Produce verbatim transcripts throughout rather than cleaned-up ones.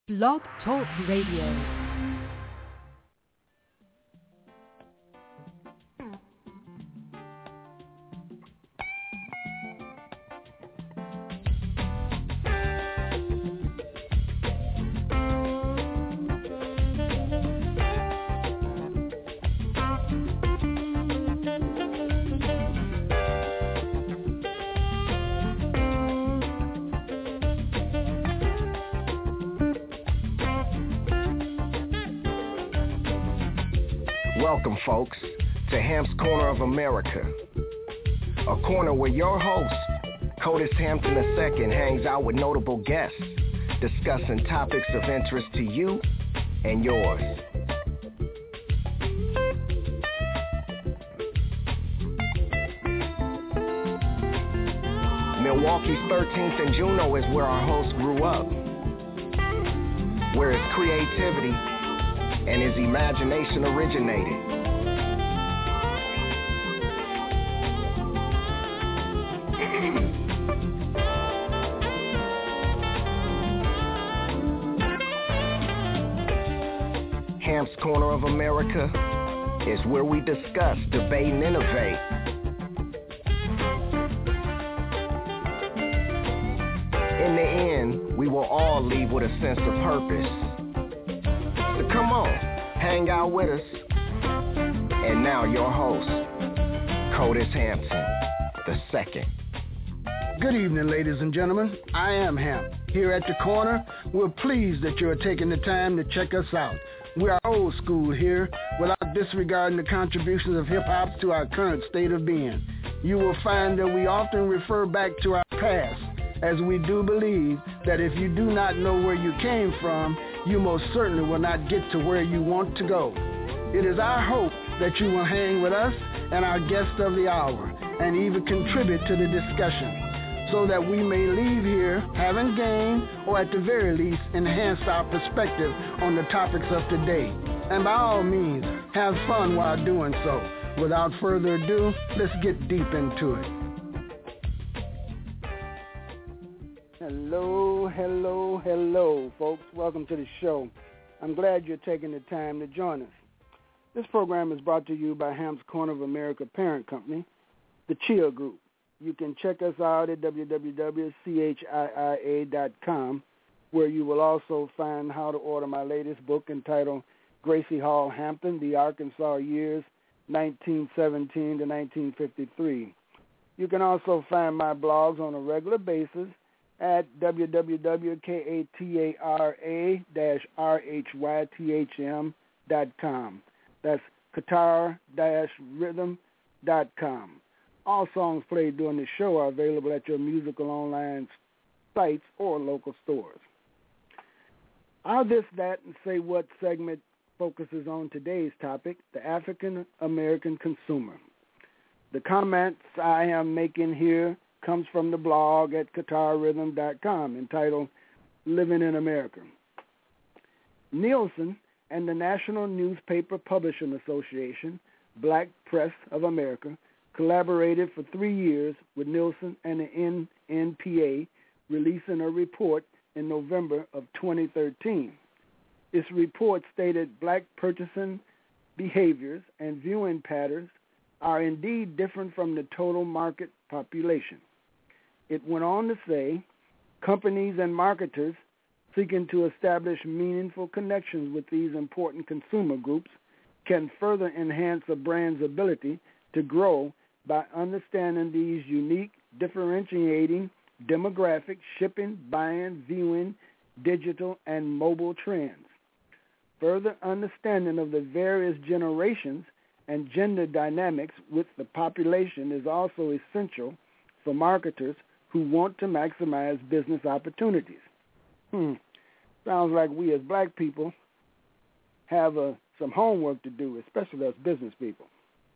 Blog Talk Radio. Welcome, folks, to Hamp's Corner of America, a corner where your host, Curtis Hampton the Second, hangs out with notable guests, discussing topics of interest to you and yours. Milwaukee's thirteenth and Juneau is where our host grew up, where his creativity and his imagination originated. Hamp's Corner of America is where we discuss, debate, and innovate. In the end, we will all leave with a sense of purpose. So come on, hang out with us. And now your host, Curtis Hampton the Second. Good evening, ladies and gentlemen. I am Hamp. Here at the corner, we're pleased that you're taking the time to check us out. We are old school here, without disregarding the contributions of hip-hop to our current state of being. You will find that we often refer back to our past, as we do believe that if you do not know where you came from, you most certainly will not get to where you want to go. It is our hope that you will hang with us and our guest of the hour, and even contribute to the discussion, so that we may leave here having gained, or at the very least, enhanced our perspective on the topics of today. And by all means, have fun while doing so. Without further ado, let's get deep into it. Hello, hello, hello, folks. Welcome to the show. I'm glad you're taking the time to join us. This program is brought to you by Hamp's Corner of America parent company, the Chia Group. You can check us out at w w w dot c h i i a dot com, where you will also find how to order my latest book entitled Gracie Hall Hampton, The Arkansas Years, nineteen seventeen to nineteen fifty-three. You can also find my blogs on a regular basis at w w w dot katara dash rhythm dot com. That's Qatar Rhythm dot com. All songs played during the show are available at your musical online sites or local stores. Our This, That, and Say What segment focuses on today's topic, the African American consumer. The comments I am making here comes from the blog at qatar rhythm dot com entitled Living in America. Nielsen and the National Newspaper Publishing Association, Black Press of America, collaborated for three years with Nielsen and the N N P A, releasing a report in November of twenty thirteen. Its report stated black purchasing behaviors and viewing patterns are indeed different from the total market population. It went on to say, companies and marketers seeking to establish meaningful connections with these important consumer groups can further enhance a brand's ability to grow by understanding these unique, differentiating demographic, shipping, buying, viewing, digital, and mobile trends. Further understanding of the various generations and gender dynamics with the population is also essential for marketers who want to maximize business opportunities. Hmm. Sounds like we as black people have uh, some homework to do, especially us business people.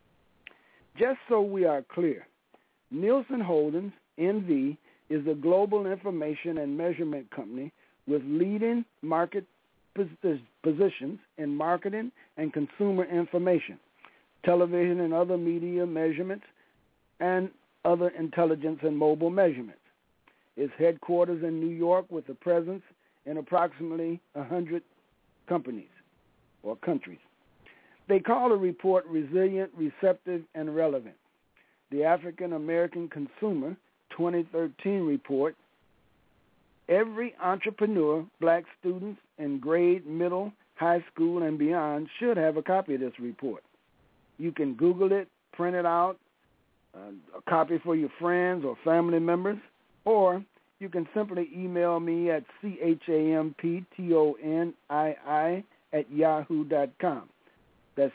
Just so we are clear, Nielsen Holdings, N V, is a global information and measurement company with leading market positions in marketing and consumer information, television and other media measurements, and other intelligence and mobile measurements. Its headquarters in New York with a presence in approximately one hundred companies or countries. They call the report Resilient, Receptive, and Relevant. The African American Consumer twenty thirteen report. Every entrepreneur, black students in grade, middle, high school, and beyond should have a copy of this report. You can Google it, print it out, uh, a copy for your friends or family members, or you can simply email me at champtonii at yahoo dot com. That's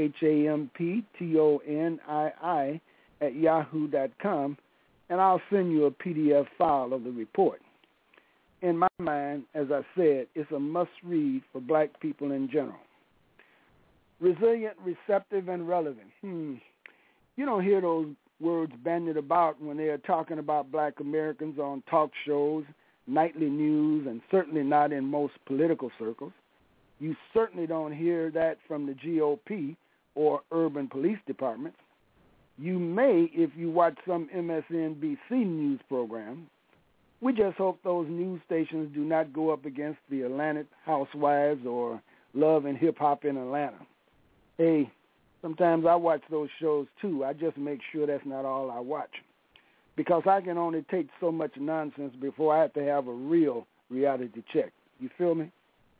champtonii at yahoo dot com, and I'll send you a P D F file of the report. In my mind, as I said, it's a must-read for black people in general. Resilient, receptive, and relevant. Hmm. You don't hear those words bandied about when they are talking about black Americans on talk shows, nightly news, and certainly not in most political circles. You certainly don't hear that from the G O P or urban police departments. You may if you watch some M S N B C news program. We just hope those news stations do not go up against the Atlanta Housewives or Love and Hip Hop in Atlanta. Hey, sometimes I watch those shows too. I just make sure that's not all I watch, because I can only take so much nonsense before I have to have a real reality check. You feel me?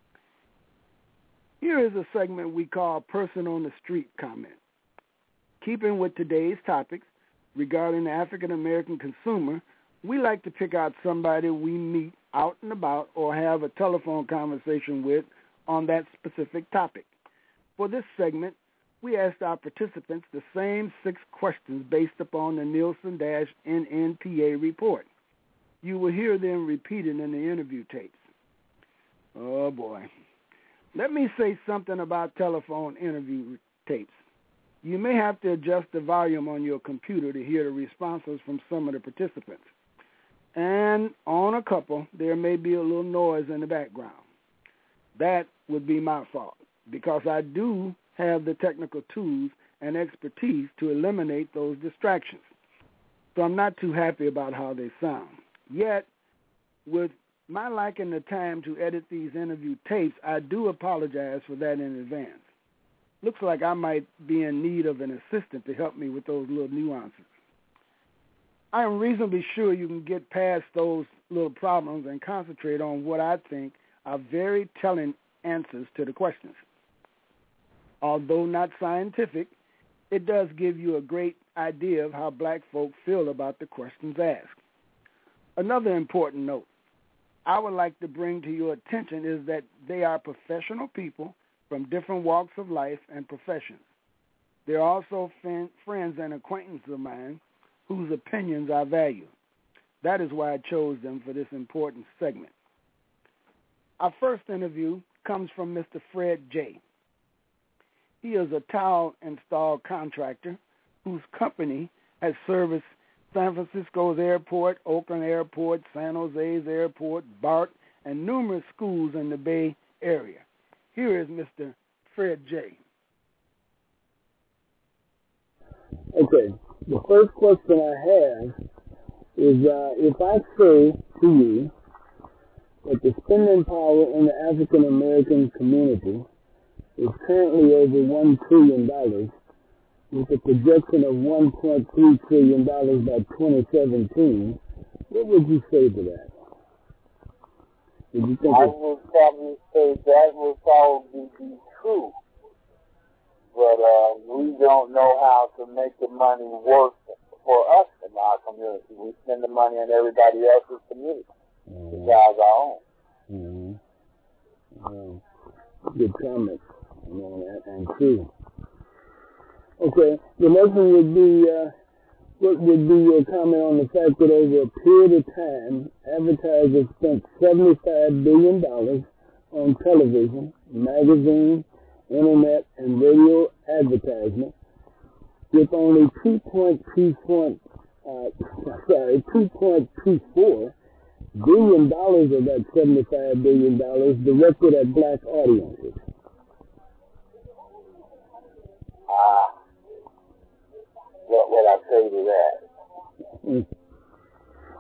Here is a segment we call Person on the Street Comment. Keeping with today's topics regarding the African American consumer, we like to pick out somebody we meet out and about or have a telephone conversation with on that specific topic. For this segment, we asked our participants the same six questions based upon the Nielsen-N N P A report. You will hear them repeated in the interview tapes. Oh, boy. Let me say something about telephone interview tapes. You may have to adjust the volume on your computer to hear the responses from some of the participants. And on a couple, there may be a little noise in the background. That would be my fault, because I do have the technical tools and expertise to eliminate those distractions. So I'm not too happy about how they sound. Yet, with my liking the time to edit these interview tapes, I do apologize for that in advance. Looks like I might be in need of an assistant to help me with those little nuances. I am reasonably sure you can get past those little problems and concentrate on what I think are very telling answers to the questions. Although not scientific, it does give you a great idea of how black folk feel about the questions asked. Another important note I would like to bring to your attention is that they are professional people from different walks of life and professions. They're also fin- friends and acquaintances of mine whose opinions I value. That is why I chose them for this important segment. Our first interview comes from Mister Fred J. He is a tile install contractor whose company has serviced San Francisco's airport, Oakland Airport, San Jose's airport, BART, and numerous schools in the Bay Area. Here is Mister Fred J. Okay, the first question I have is uh, if I say to you that the spending power in the African American community is currently over one trillion dollars, with a projection of one point three trillion dollars by twenty seventeen, what would you say to that? Would you think I would probably say that would probably be true. But uh, we don't know how to make the money work for us in our community. We spend the money in everybody else's community mm-hmm. besides our own. Mm-hmm. Um, good comment. You know, and, and true. Okay, the next one would be, uh, what would be your comment on the fact that over a period of time, advertisers spent seventy-five billion dollars on television, magazine, internet, and radio advertisement, with only two point two four, uh, sorry, two point two four billion dollars of that seventy-five billion dollars directed at black audiences. Ah. Uh, What would I say to that? Mm.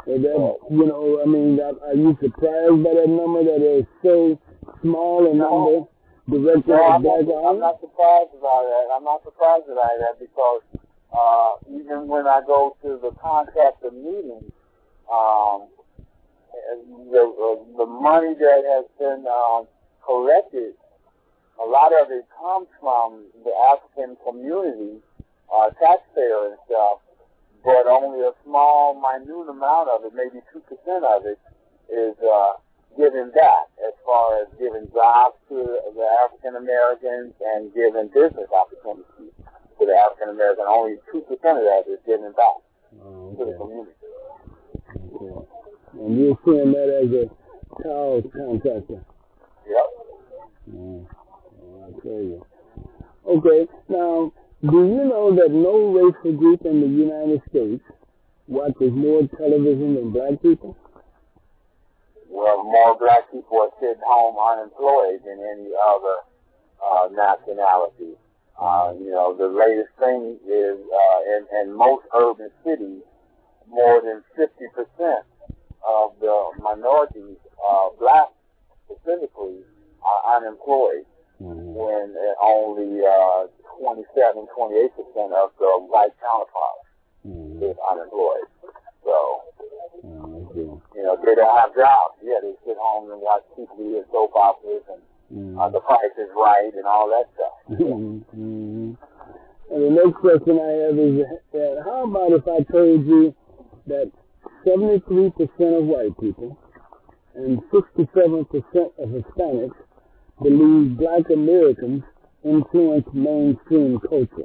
And that, you know, I mean, are, are you surprised by that number that is so small a number directed no, at I'm black not, I'm not surprised about that. I'm not surprised about that because uh, even when I go to the contractor meetings, um, the, uh, the money that has been um, collected, a lot of it comes from the African community, uh, taxpayer and stuff, but only a small, minute amount of it, maybe two percent of it, is uh, given back as far as giving jobs to the African Americans and giving business opportunities to the African American. Only two percent of that is given back oh, okay. to the community. Okay. And you're seeing that as a child contractor? Yep. Mm. I tell you. Okay, now, do you know that no racial group in the United States watches more television than black people? Well, more black people are sitting home unemployed than any other uh, nationality. Uh, you know, the latest thing is uh, in, in most urban cities, more than fifty percent of the minorities, uh, black specifically, are unemployed. Mm-hmm. When only uh, twenty-seven, twenty-eight percent of the white counterparts mm-hmm. is unemployed. So, mm-hmm. you know, they don't have jobs. Yeah, they sit home and watch T V and soap operas and mm-hmm. uh, The Price is Right and all that stuff. Mm-hmm. And the next question I have is, uh, how about if I told you that seventy-three percent of white people and sixty-seven percent of Hispanics believe black Americans influence mainstream culture?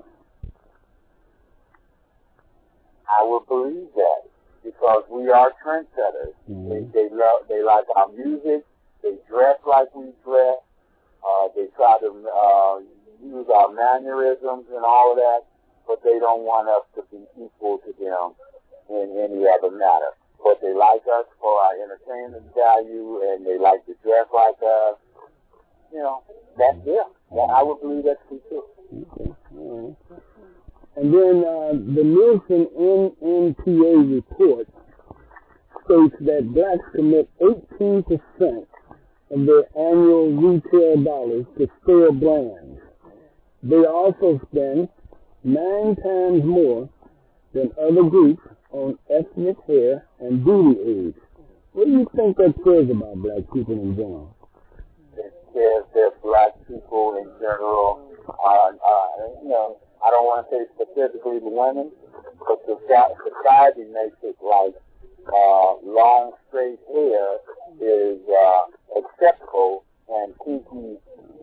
I would believe that because we are trendsetters. Mm-hmm. They, they love, they like our music. They dress like we dress. Uh, they try to uh, use our mannerisms and all of that, but they don't want us to be equal to them in any other matter. But they like us for our entertainment value, and they like to dress like us. You know, that's it. Yeah, I would believe that's true too. Okay. All right. And then uh, the Nielsen N N P A report states that blacks commit eighteen percent of their annual retail dollars to store brands. They also spend nine times more than other groups on ethnic hair and beauty aids. What do you think that says about black people in general? It says that black people in general are, uh, you know, I don't want to say specifically the women, but the society makes it like uh, long, straight hair is uh, acceptable and kinky,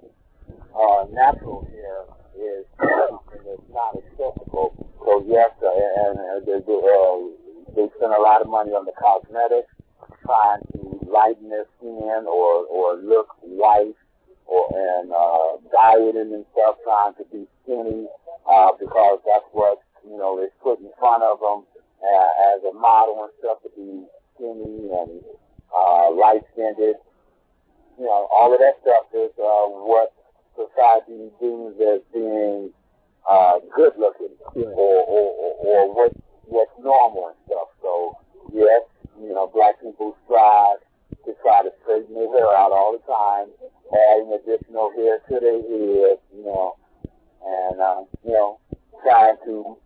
uh, natural hair is something that's not acceptable. So yes, uh, and uh, they, uh, they spend a lot of money on the cosmetics, trying to lighten their skin or, or look white, or and uh, dieting and stuff, trying to be skinny uh, because that's what, you know, is put in front of them uh, as a model and stuff, to be skinny and uh, light-skinned. You know, all of that stuff is uh, what society deems as being uh, good-looking yeah. or, or, or, or what what's normal and stuff. So yes, you know, black people strive to try to straighten their hair out all the time, adding additional hair to their head, you know, and, uh, you know, trying to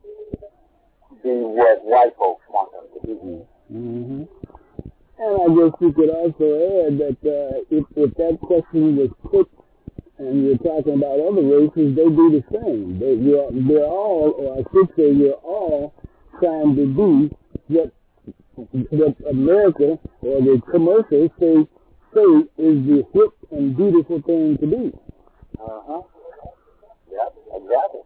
be what white folks want them to be. Mm-hmm. And I guess you could also add that uh, if, if that question was put and you're talking about other races, they do the same. They, you're, they're all, or I should say, you're all trying to do what what America or the commercials say, say is the hip and beautiful thing to do. Uh-huh. Yep, exactly.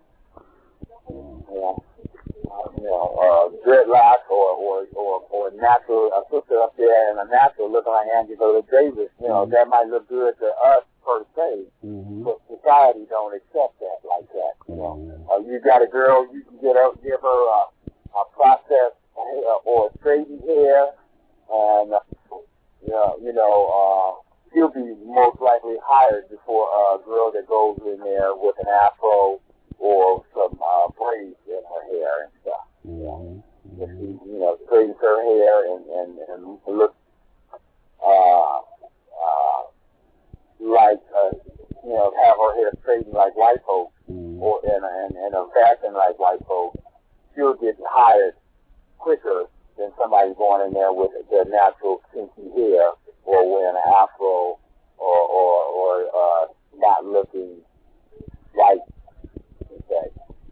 Yeah. Uh, you know, uh, dreadlock or, or, or, or natural, a sister up there and a natural looking like Angela Davis, you know, mm-hmm. that might look good to us per se, mm-hmm. but society don't accept that like that. You know, mm-hmm. uh, you got a girl, you can get her, give her a, a processed or straightened hair, and uh, you know, you know, uh, she'll be most likely hired before a girl that goes in there with an afro or some uh, braids in her hair and stuff. Mm-hmm. If she, you know, straightens her hair and, and, and looks uh, uh, like, uh, you know, have her hair straightened like white folks, mm-hmm. or and, and, and a fashion like white folks, she'll get hired quicker than somebody going in there with their natural kinky hair or wearing an afro or or, or uh, not looking white. Okay.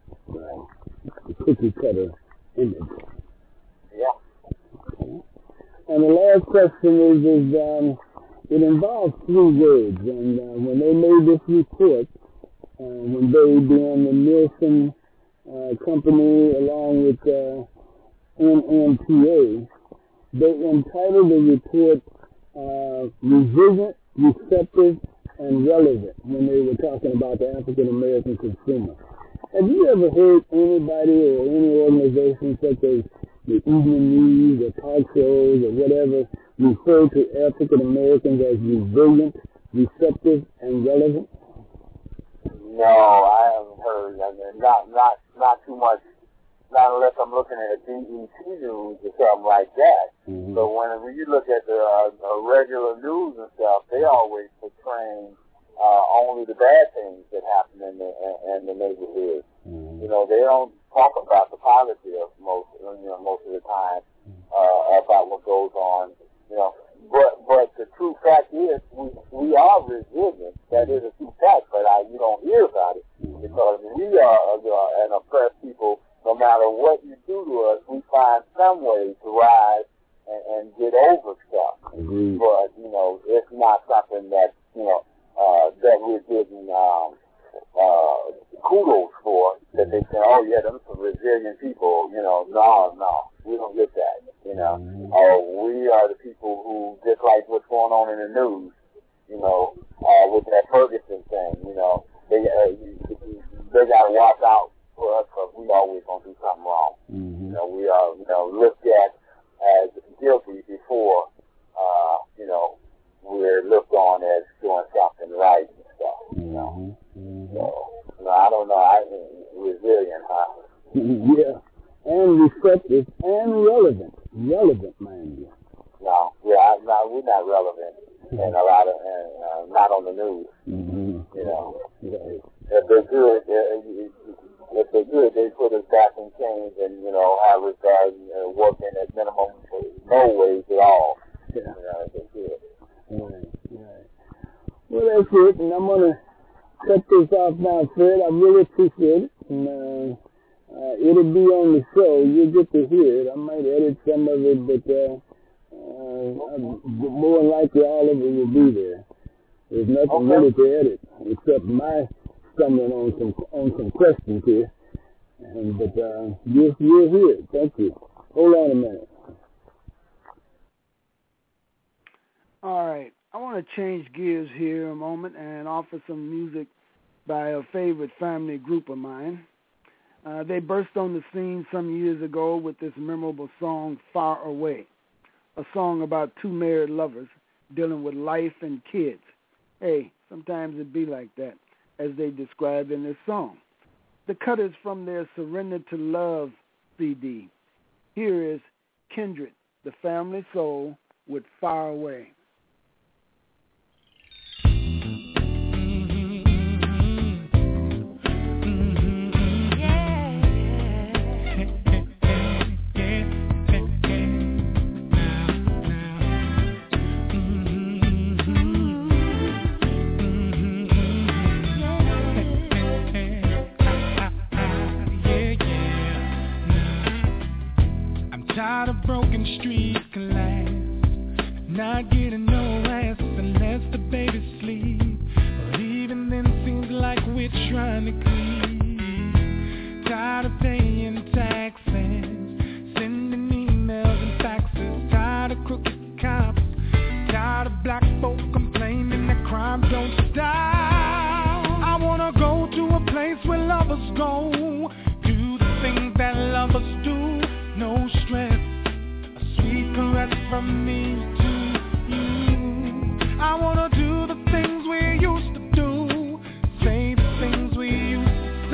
Right. Cookie cutter image. Yeah. Okay. And the last question is, is um, it involves three words, and uh, when they made this report, uh, when they being the Nielsen uh, company along with uh, N N P A, they entitled the report uh, Resilient, Receptive, and Relevant when they were talking about the African American consumer. Have you ever heard anybody or any organization such as the evening news or talk shows or whatever refer to African Americans as resilient, receptive, and relevant? No, I haven't heard. I mean, not not not too much. Not unless I'm looking at B E T news or something like that. Mm-hmm. So when you look at the uh, uh, regular news and stuff, they always portraying uh, only the bad things that happen in the in, in the neighborhood. Mm-hmm. You know, they don't talk about the positive most you know most of the time uh, about what goes on. You know, but but the true fact is we we are resilient. That is a true fact, but I, you don't hear about it because we are uh, an oppressed people. No matter what you do to us, we find some way to rise and, and get over stuff. Mm-hmm. But, you know, it's not something that, you know, uh, that we're getting um, uh, kudos for, that they say, oh, yeah, them some resilient people. You know, no, no, we don't get that, you know. Mm-hmm. Uh, we are the people who, just like what's going on in the news, you know, uh, with that Ferguson thing, you know, they, uh, they got to watch out for us because we always gonna do something wrong. Mm-hmm. You know, we are, you know, looked at as guilty before, uh, you know, we're looked on as doing something right and stuff. You know, mm-hmm. so you know, I don't know. I resilient, huh? Yeah, and receptive and relevant, relevant, mind you. No, yeah, no, we're not relevant, mm-hmm. and a lot of, and, uh, not on the news. Mm-hmm. You know, right. If they're good, they're, if they're good, they put us back in chains and, you know, have us uh, working at minimum no wage at all. Yeah. You know, if they're good. Right, right. Well, that's it, and I'm going to cut this off now, Fred. I really appreciate it, and uh, uh, it'll be on the show. You'll get to hear it. I might edit some of it, but uh, uh, more than likely all of it will be there. There's nothing okay. really to edit except my stumbling on some on some questions here, and but uh, you're you're here. Thank you. Hold on a minute. All right, I want to change gears here a moment and offer some music by a favorite family group of mine. Uh, they burst on the scene some years ago with this memorable song "Far Away," a song about two married lovers dealing with life and kids. Hey, sometimes it be like that, as they described in this song. The cut is from their Surrender to Love C D. Here is Kindred, the Family Soul, with Far Away. Tired of broken streets collapse, not getting no rest unless the baby sleeps. But even then seems like we're trying to creep. Tired of paying taxes, sending emails and faxes. Tired of crooked cops, tired of black folk complaining that crime don't stop. I wanna go to a place where lovers go, do the things that lovers do. No stress, a sweet caress from me to you. I wanna do the things we used to do, say the things we used to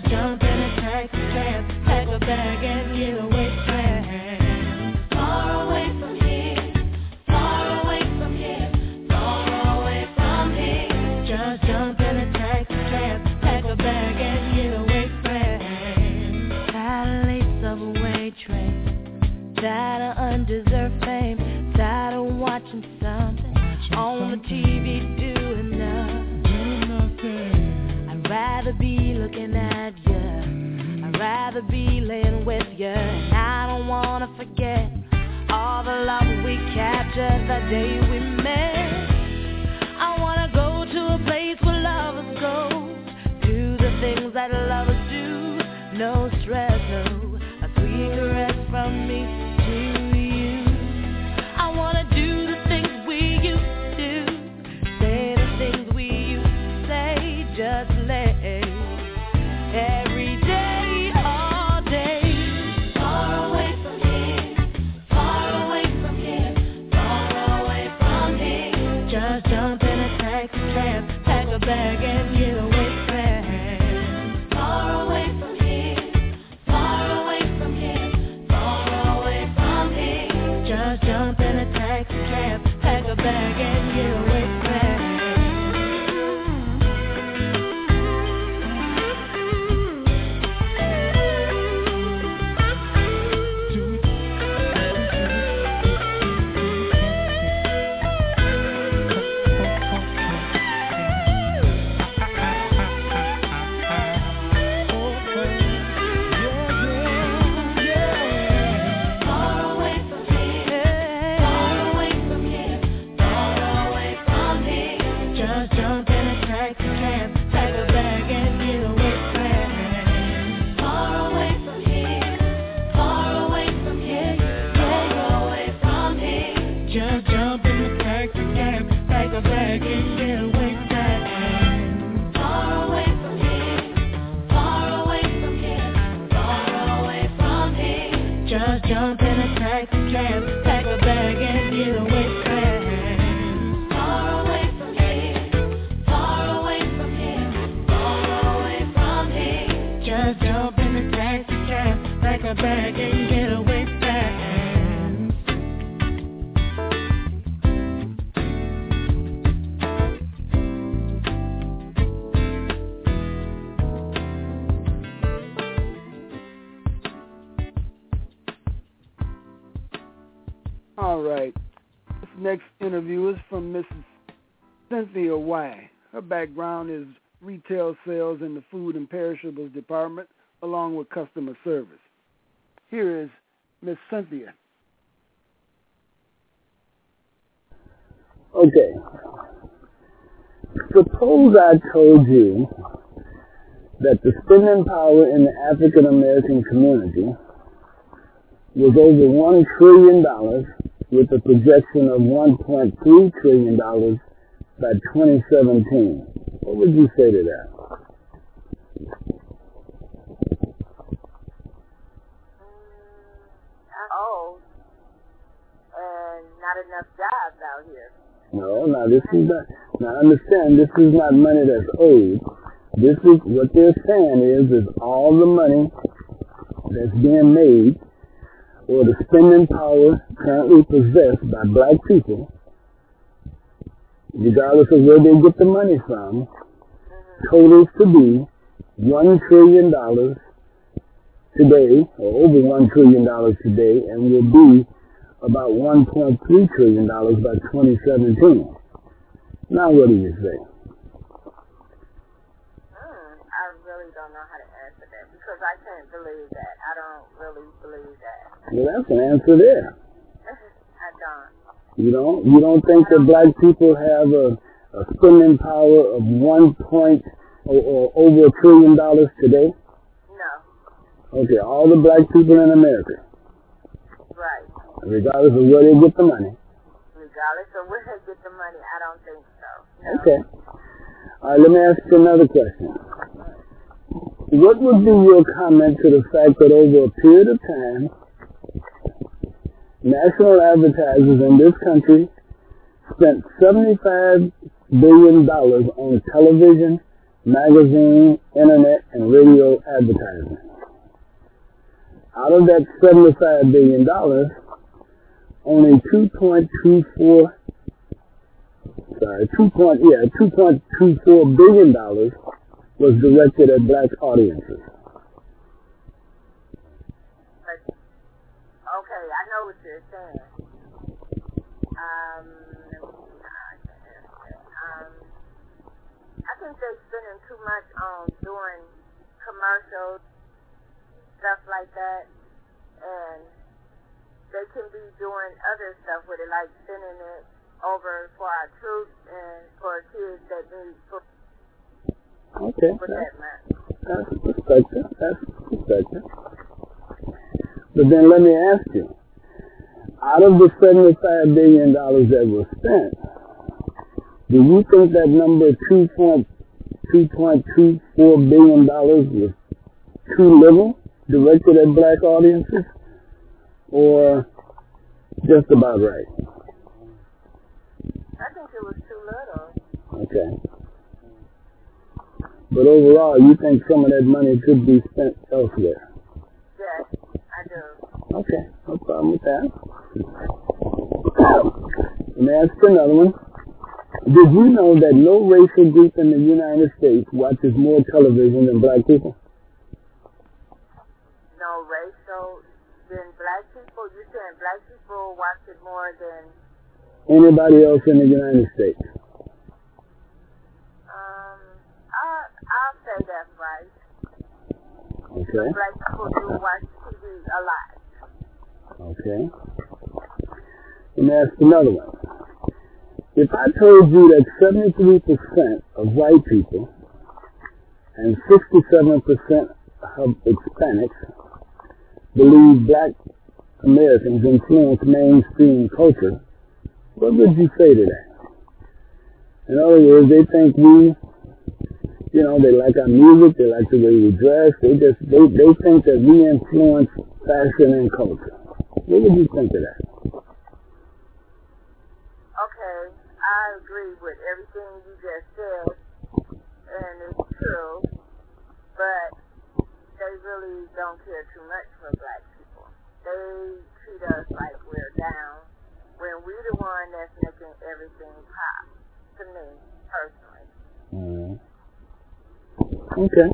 jump in a taxi cab, pack a bag and get away fast. Far away from here, far away from here, far away from here. Just jump in a taxi cab, pack a bag and get away fast. Tired of late subway train, tired of undeserved fame, tired of watching something on the T V doing nothing. I'd rather be looking at you, I'd rather be laying with you. And I don't wanna forget all the love we captured the day we met. I wanna go to a place where lovers go, do the things that lovers do. No stress, no, a sweet caress from me to you. I wanna do the things we used to do, say the things we used to say, just let every day, all day. Far away from here, far away from here, far away from here. Just jump in a taxi cab, pack a bag and get away fast. Far away from here, far away from here, far away from here. Just jump in a taxi cab, pack a bag and get away fast. Far away from here, far away from here, far away from here. Just jump in a taxi cab, pack a bag and get away fast. Far away from here, far away from here, far away from here. Just jump in a taxi cab, pack a bag and get away fast. Far away from here, far away from here, far away from here. Just jump in a taxi cab, pack a bag and get away fast. Far away from here, far away from here, far away from here. Just jump in a taxi cab, pack a bag and get away fast. All right. This next interview is from Missus Cynthia Y. Her background is retail sales in the food and perishables department, along with customer service. Here is Miss Cynthia. Okay. Suppose I told you that the spending power in the African American community was over one trillion dollars with a projection of one point three trillion dollars by twenty seventeen. What would you say to that? Oh, and not enough jobs out here. No, now this is not, now understand, this is not money that's owed. This is, what they're saying is, is all the money that's being made, or the spending power currently possessed by black people, regardless of where they get the money from, totals to be one trillion dollars today, or over one trillion dollars today, and will be about one point three trillion dollars by twenty seventeen. Now what do you say? Mm, I really don't know how to answer that, because I can't believe that. I don't really believe that. Well, that's an answer there. I don't. You don't? You don't think that black people have a, a spending power of one point or, or over a trillion dollars today? No. Okay, all the black people in America. Right. Regardless of where they get the money. Regardless of where they get the money, I don't think so. No. Okay. All right, let me ask you another question. What would be your comment to the fact that over a period of time, national advertisers in this country spent seventy-five billion dollars on television, magazine, internet, and radio advertising. Out of that seventy-five billion dollars, only two point two four, sorry, two point yeah, two point two four billion dollars was directed at black audiences. But, okay, I know what you're saying. Um, um, I think they're spending too much on doing commercials, stuff like that, and they can be doing other stuff with it, like sending it over for our troops and for kids that need food. Okay, With that's, that, that's perspective. That's perspective. But then let me ask you, out of the seventy-five billion dollars that was spent, do you think that number two point two four billion dollars was too little directed at black audiences, or just about right? I think it was too little. Okay. But overall, you think some of that money could be spent elsewhere? Yes, I do. Okay, no problem with that. Let me ask you another one. Did you know that no racial group in the United States watches more television than black people? No racial than black people? You saying black people watch it more than anybody else in the United States? Um, I, I'll say that's right. Okay. Black people do watch T V a lot. Okay. Let me ask another one. If I told you that seventy-three percent of white people and sixty-seven percent of Hispanics believe black Americans influence mainstream culture, what would you say to that? In other words, they think we, you know, they like our music, they like the way we dress, they just, they, they think that we influence fashion and culture. What would you think of that? Okay, I agree with everything you just said, and it's true, but they really don't care too much for black people. They treat us like we're down when we're the one that's making everything pop, to me, personally. Mm. Okay.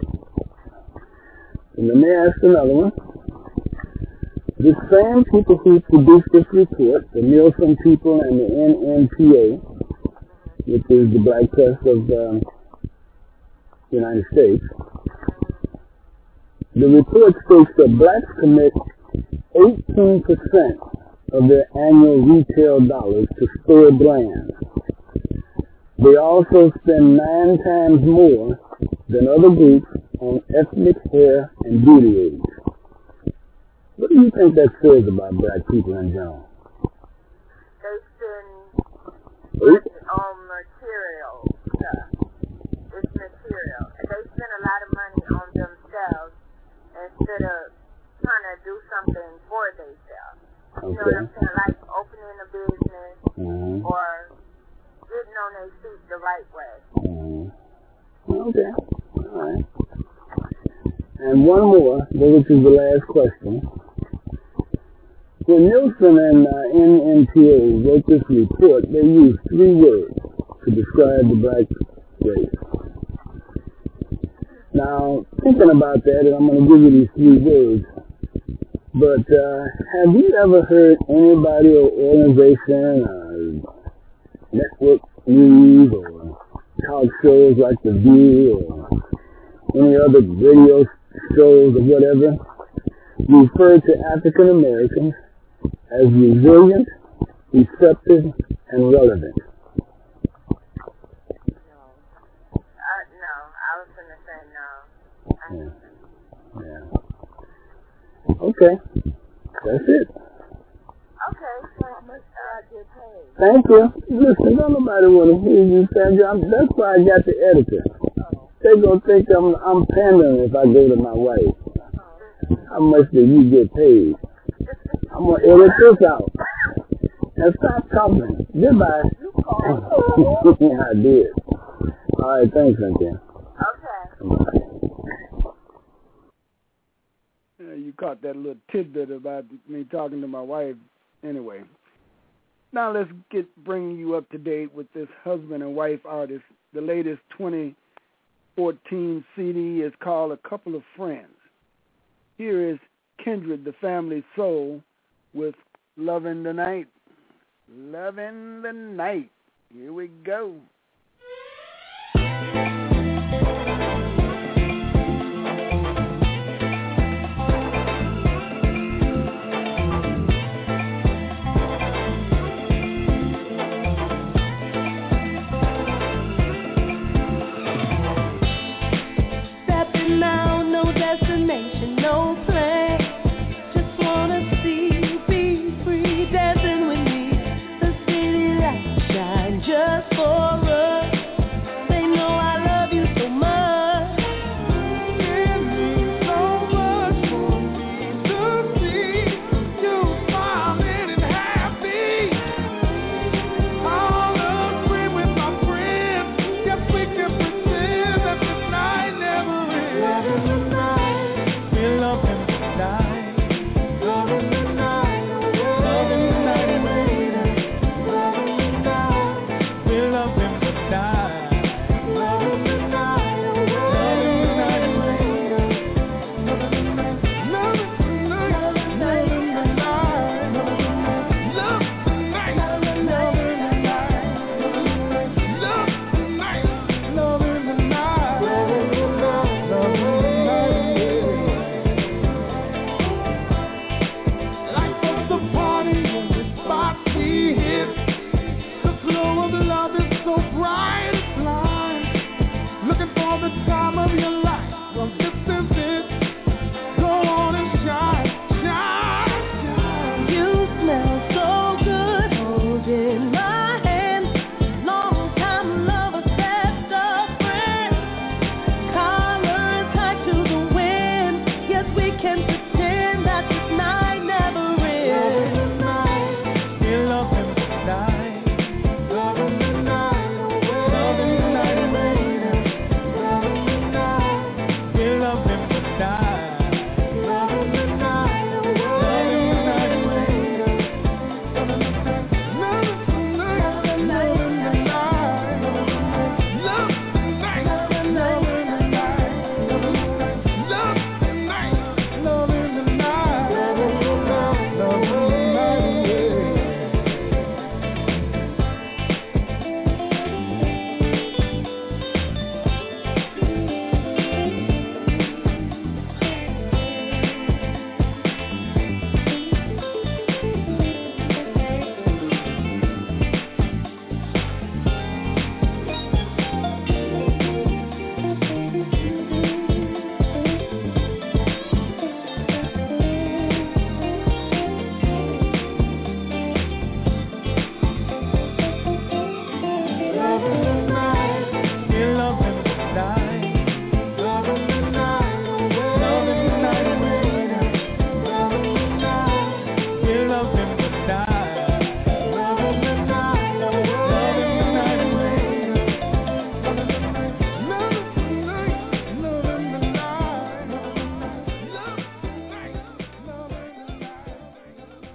And let me ask another one. The same people who produced this report, the Nielsen people and the N N P A, which is the Black Press of the uh, United States, the report states that blacks commit eighteen percent of their annual retail dollars to store brands. They also spend nine times more than other groups on ethnic hair and beauty aids. What do you think that says about black people in general? They spend money on material stuff. It's material. They spend a lot of money on themselves instead of trying to do something for themselves. You know what I'm saying? Like opening a business mm-hmm. or getting on their feet the right way. Mm-hmm. Okay. All right. And one more, which is the last question. When Nielsen and uh, N N P A wrote this report, they used three words to describe the black race. Now, thinking about that, and I'm going to give you these three words, but uh, have you ever heard anybody or organization, uh, network news, or talk shows like The View, or any other radio shows or whatever, refer to African Americans as resilient, receptive, and relevant? No. Uh, no, I was going to say no. Yeah. Yeah. Okay. That's it. Okay, so how much do I get paid? Thank you. Listen, don't nobody want to hear you, Sandra. I'm, that's why I got the editor. Oh. They gonna think I'm I'm pandering if I go to my wife. Oh. How much do you get paid? I'm gonna edit this out. And stop talking. Goodbye. You called. I did. All right, thanks, Cynthia. Okay. Bye. caught that little tidbit about me talking to my wife. Anyway, now let's get bring you up to date with this husband and wife artist. The latest twenty fourteen C D is called A Couple of Friends. Here is Kindred, the Family Soul, with Lovin' the Night. Lovin' the Night. Here we go. Stepping out, no destination, no plan. Just wanna see, be free, dancing with me. The city lights shine just for us. They know I love you so much. It means so much for me to see you smiling and happy. All agree with my friends. Yes, we can pretend that this night never ends. Loving the night, we love him tonight. Loving the night, loving the night, later. Loving the night, we love him tonight. Loving the night, loving the night, later. Loving the night, loving the night, loving the night. Love tonight, loving the night, love tonight, loving the night, loving the night, loving the night. Life was a party in the spot we hit. The glow of love is so bright and blind. Looking for the time of your life. Well, this is it. Go on and shine, shine, shine. You smell so good holding my hand. Long time lover, best of friends. Collar is high to the wind. Yes, we can pretend that this night never ends. Loving the night, we love him tonight. Loving the night, loving the night, later. Loving the night, we love him tonight. Loving the night, loving the night, later. Loving the night, loving the night, loving the night. Love tonight, loving the night, loving the night. Love tonight, loving the night, loving the night, loving the night, yeah. Loving the night, we love him tonight. Loving the night, loving the night, later. Loving the night, we love him tonight. Loving the night, loving the night, later. Loving the night, loving the night, loving the night. Love tonight, loving the night.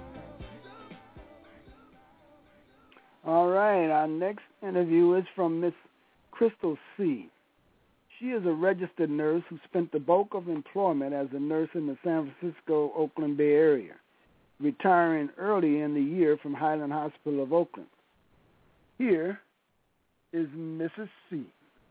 All right, our next interview is from Miss Crystal C. She is a registered nurse who spent the bulk of employment as a nurse in the San Francisco, Oakland Bay area, retiring early in the year from Highland Hospital of Oakland. Here is Missus C.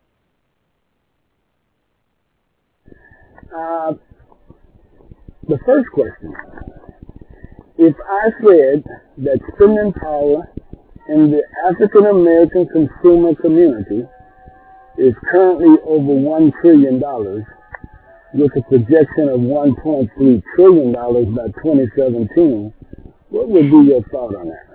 Uh, the first question. If I said that spending power in the African American consumer community is currently over one trillion dollars, with a projection of one point three trillion dollars by twenty seventeen, what would be your thought on that?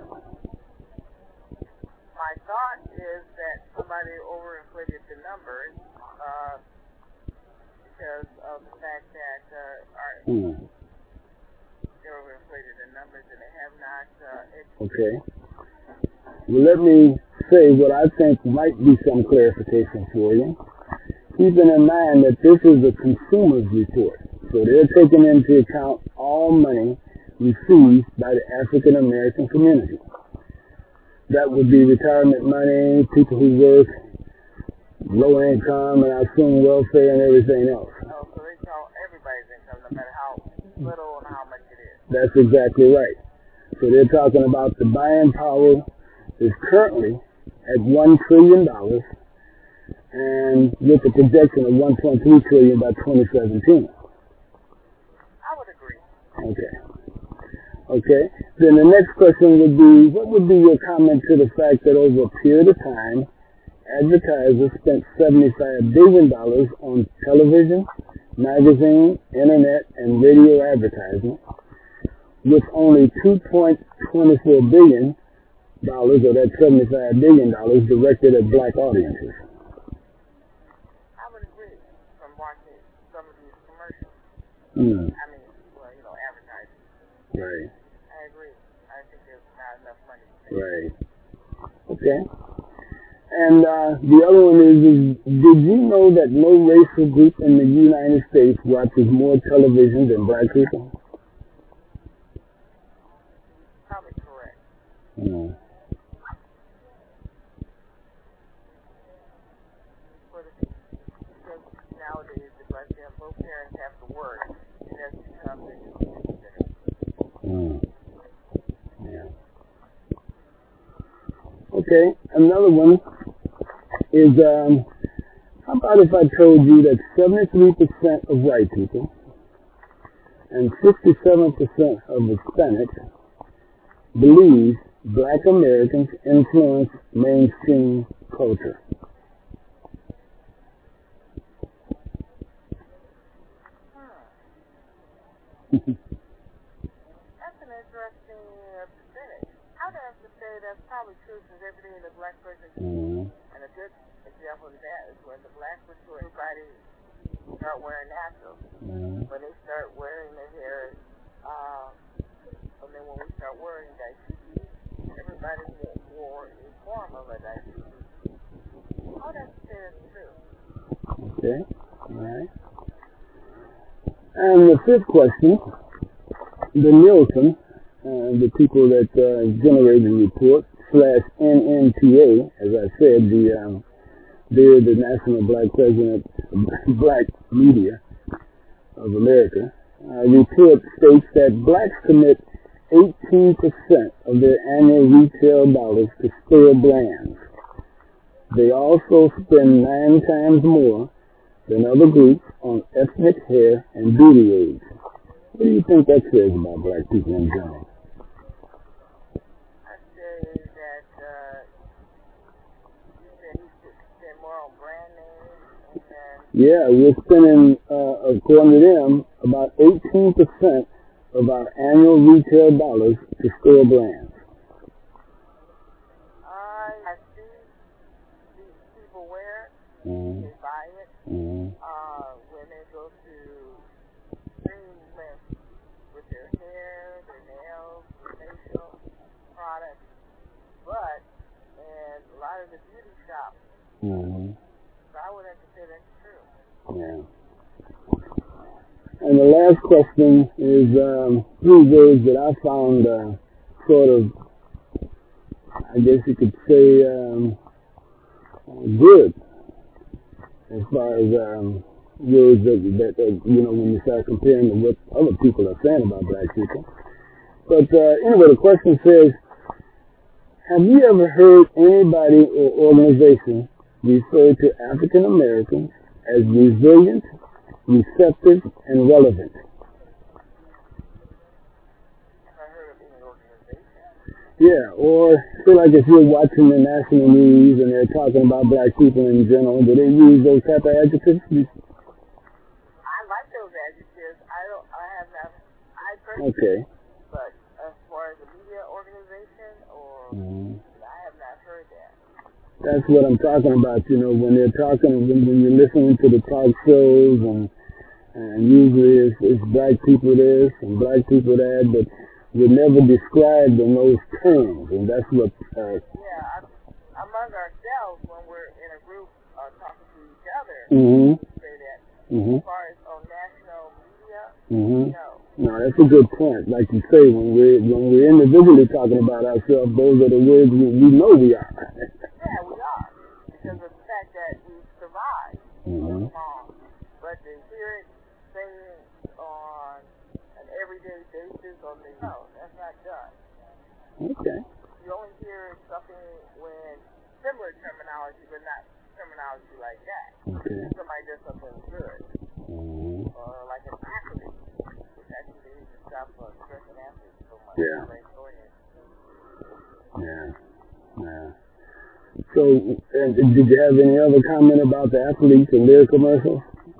My thought is that somebody overinflated the numbers uh, because of the fact that uh, our, Hmm. they overinflated the numbers and they have not. Uh, Okay. Well, let me say what I think might be some clarification for you. Keeping in mind that this is a consumer's report. So they're taking into account all money received by the African American community. That would be retirement money, people who work, low income, and I assume welfare and everything else. Oh, so they count everybody's income, no matter how little and how much it is. That's exactly right. So they're talking about the buying power is currently at one trillion dollars, and with a projection of one point three trillion dollars by twenty seventeen. I would agree. Okay. Okay. Then the next question would be, what would be your comment to the fact that over a period of time, advertisers spent seventy-five billion dollars on television, magazine, internet, and radio advertising, with only two point two four billion dollars of that seventy-five billion dollars directed at black audiences? I would agree from watching some of these commercials. Mm. I mean, well, you know, advertising. Right. I agree. I think there's not enough money. Right. Okay. And uh, the other one is, is, did you know that no racial group in the United States watches more television than black people? Probably correct. Mm. Because nowadays, the black both parents have to work, and that's become the new thing. Mm. Yeah. Okay, another one is, um, how about if I told you that seventy-three percent of white people and sixty-seven percent of Hispanics believe black Americans influence mainstream culture? Hmm. That's an interesting uh, percentage. I would have to say that's probably true since everything the black person can Mm-hmm. And a good example of that is when the black people, everybody start wearing natural. Mm-hmm. When they start wearing their hair, uh, and then when we start wearing diabetes, everybody wore a form of a diabetes. I would have to say that's true. Okay, all right. And the fifth question, the Nielsen, uh, the people that uh, generated the report, slash N N P A, as I said, the um, they're the National Black President, Black Media of America. Uh, report states that blacks commit eighteen percent of their annual retail dollars to store brands. They also spend nine times more than other groups on ethnic hair and beauty aids. What do you think that says about black people in general? I'd say that uh, you said he should spend more on brand names, and then Yeah, we're spending, uh, according to them, about eighteen percent of our annual retail dollars to store brands. I, I see these people wear it, Mm-hmm. they buy it. Mm-hmm. Uh, when they go to extreme lengths with their hair, their nails, their facial products, but in a lot of the beauty shops, Mm-hmm. so I would have to say that's true. Yeah. And the last question is um, three words that I found uh, sort of, I guess you could say, um, good, as far as um, words that, that, that, you know, when you start comparing to what other people are saying about black people. But uh, anyway, the question says, have you ever heard anybody or organization refer to African Americans as resilient, receptive, and relevant? Have I heard of any organization? Yeah, or feel like if you're watching the national news and they're talking about black people in general, do they use those type of adjectives? I like those adjectives. I don't. I have not. I personally. Okay. But as far as a media organization, or Mm-hmm. I have not heard that. That's what I'm talking about, you know, when they're talking, when, when you're listening to the talk shows, and, and usually it's, it's black people this and black people that, but we're never described in those terms, and that's what... Uh, Yeah, among ourselves, when we're in a group uh, talking to each other, mm-hmm. we say that. Mm-hmm. As far as on national media media, Mm-hmm. no. No, that's a good point. Like you say, when we're, when we're individually talking about ourselves, those are the words we, we know we are. Yeah, we are. Because of the fact that we've survived Mm-hmm. so long. But to hear it saying on an everyday basis on the no, that's not done. Okay. You only hear something when similar terminology, but not terminology like that. Okay. Somebody does something good. Mm-hmm. Or like an athlete, which actually they need to stop for stressing athletes so much. Yeah. Like Orion. Yeah. Yeah. So, uh, did you have any other comment about the athletes and their commercials?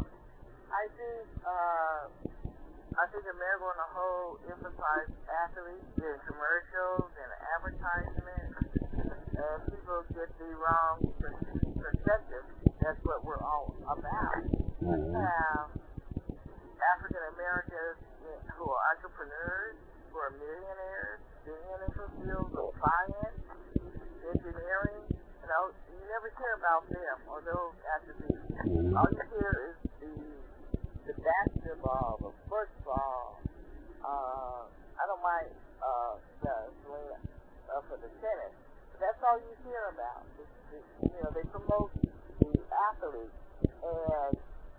I think, uh, I think America on the whole emphasizes athletes in commercials and advertisements, and people get the wrong perspective. That's what we're all about. Mm-hmm. We have African Americans who are entrepreneurs, who are millionaires, financial fields of finance, engineering. You know, you never hear about them or those attributes. Mm-hmm. All you hear is the the basketball, the football. Uh, I don't mind uh, the uh, for the tennis. But that's all you hear about. It's, it's, you know, they promote the athletes, and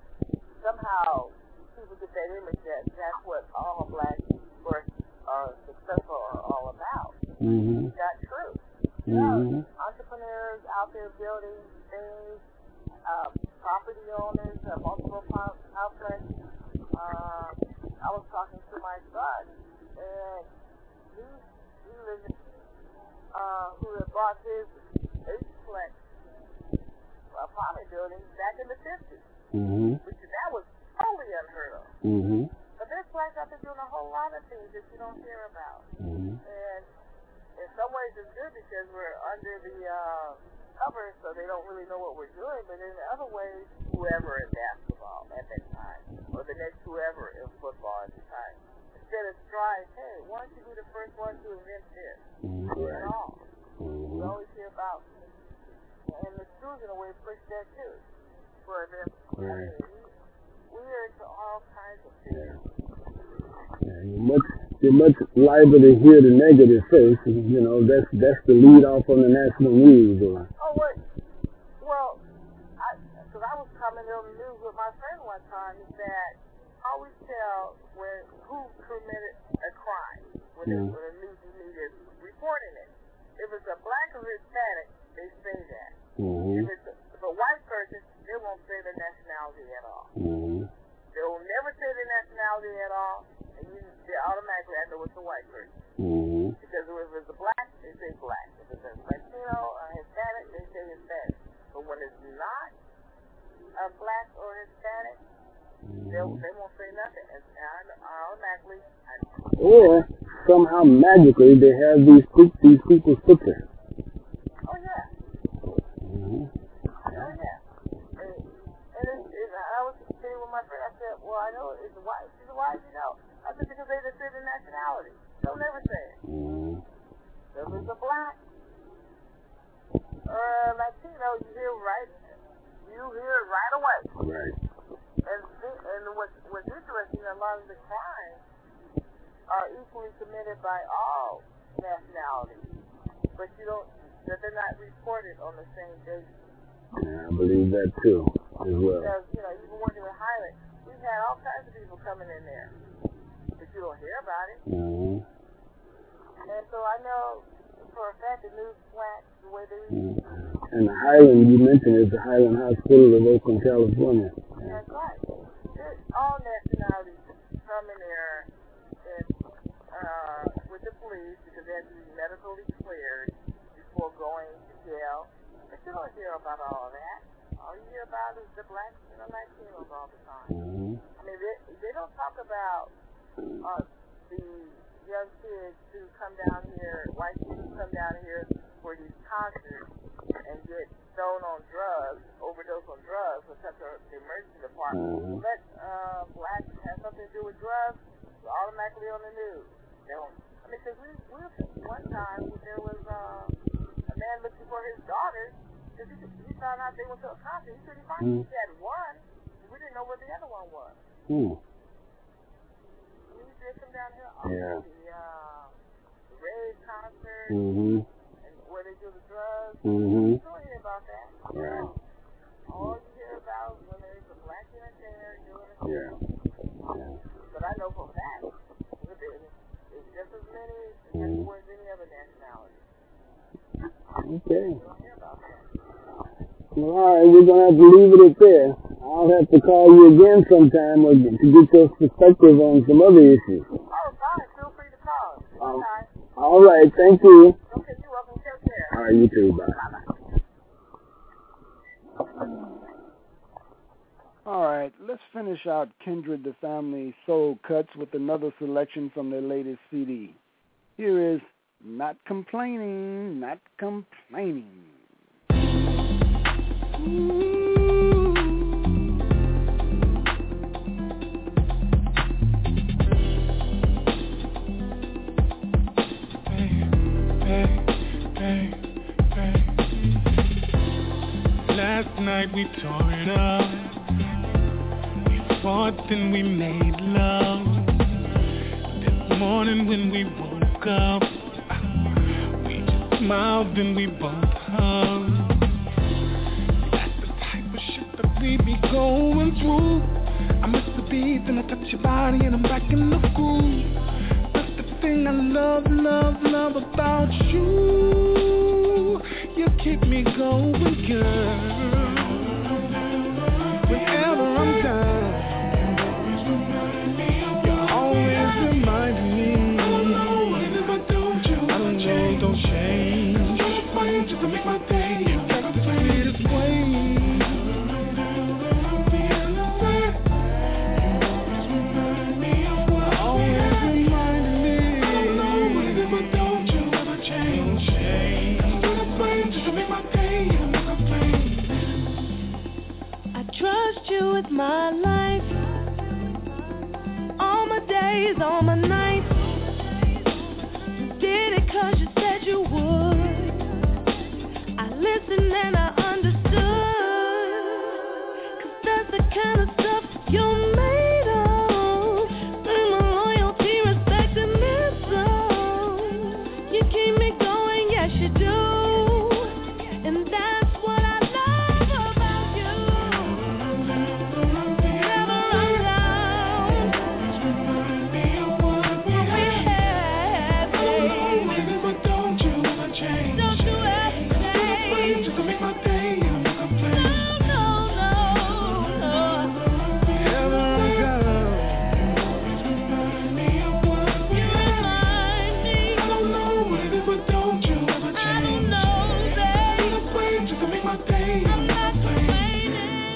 somehow people get that image that that's what all black sports are successful are all about. Mm-hmm. It's not true. Mm-hmm. No, entrepreneurs out there building things, uh, property owners, uh, multiple outlets. Uh, I was talking to my son, and he he was uh, who had bought his eightplex apartment building back in the fifties, Mm-hmm. which that was totally unheard of. Mm-hmm. But there's blacks out there doing a whole lot of things that you don't hear about. Mm-hmm. And in some ways it's good because we're under the uh, cover, so they don't really know what we're doing. But in other ways, whoever in basketball at that time, or the next whoever in football at the time, instead of strive, hey, why don't you be the first one to invent this? Mm-hmm. Right. At all. Mm-hmm. We always hear about, and the schools in a way push that too, for them. Right. I mean, we, we are into all kinds of things. Yeah. Yeah, you're much you're much liable to hear the negative first. You know, that's that's the lead off on the national news. Or... Oh, what? Well, because I, I was commenting on the news with my friend one time, is that I always tell when who committed a crime when, mm. it, when the news media is reporting it. If it's a black or Hispanic, they say that. Mm-hmm. If it's a, if a white person, they won't say the nationality at all. Mm-hmm. They will never say the nationality at all, and you they automatically know it's a white person. Mm-hmm. Because if it's a black, they say black. If it's a Latino or Hispanic, they say Hispanic. But when it's not a black or Hispanic, mm-hmm. they they won't say nothing. And I automatically. I or somehow magically they have these these people's pictures. Oh yeah. Mm-hmm. Oh yeah. And, and it, it, I was sitting with my friend. I said, "Well, I know it's white." She said, "Why do you know?" I said, "Because they just say the nationality. They'll never say it. Mm-hmm. If it's a black or a Latino, you hear right. You hear it right away." Right. And and what's what's interesting, a lot of the crimes are equally committed by all nationalities, but you don't. That they're not reported on the same basis. Yeah, I believe that too, as well. Because, you know, even working with Highland, we've had all kinds of people coming in there, but you don't hear about it. Mm-hmm. And so I know for a fact the news slants the way they. Mm-hmm. And the Highland you mentioned is the Highland Hospital of Oakland, California. Yeah. That's right. There's all nationalities come in there and, uh, with the police because they have to be medically cleared before going to jail. But you don't hear about all of that. All you hear about is the blacks and the Latinos all the time. Mm-hmm. I mean, they, they don't talk about uh, the young kids who come down here, white kids who come down here for these concerts and get thrown on drugs, overdose on drugs, or touch the emergency department. Mm-hmm. Let uh, blacks have something to do with drugs, it's automatically on the news. They don't, I mean, because we, we one time there was uh, a man looking for his daughters because he, he found out they went to a concert. He couldn't find mm. He had one. We didn't know where the other one was. Mm. Yeah. The, uh, the Red concert, Mm-hmm. and where they do the drugs. Mm-hmm. You don't hear about that. Right. All you hear about is when there's a black unitarian doing it. Yeah. Yeah. But I know for a fact, it's just as many as Mm-hmm. towards any other nationality. Okay. You don't hear about that. Well, all right, we're going to have to leave it at there. I'll have to call you again sometime or to get your perspective on some other issues. Oh, fine. Feel free to call. Um, Okay. all right, thank you. Okay, you're welcome. Take care. All right, you too. Bye. All right, let's finish out Kindred the Family Soul Cuts with another selection from their latest C D. Here is Not Complaining, Not Complaining. Last night we tore it up. We fought and we made love. This morning when we woke up, we just smiled and we both hugged. That's the type of shit that we be going through. I miss the beat and I touch your body and I'm back in the groove. That's the thing I love, love, love about you. You keep me going, girl. Whenever I'm down, you're always reminding me. I don't know what it is I don't you. I don't know, don't change. Just find just to make my day. That's the sweetest way. Always reminding me. I don't know what it is I don't you. Ever change. Just to make my day. I trust you with my life, all my days, all my nights. You did it 'cause you said you would. I listened and I understood, 'cause that's the kind of stuff you're made of. Through my loyalty, respect and wisdom, you keep me going, yes you do. And that's what I love about you. Never run down. What we had, babe. But don't you ever change. Don't you ever change. Just to make my day and I'm not complaining. No, no, no, no. Ever I'm down. You remind me. I don't know what it is, but don't you ever I change. don't know, babe. Just to make my day I'm not complaining.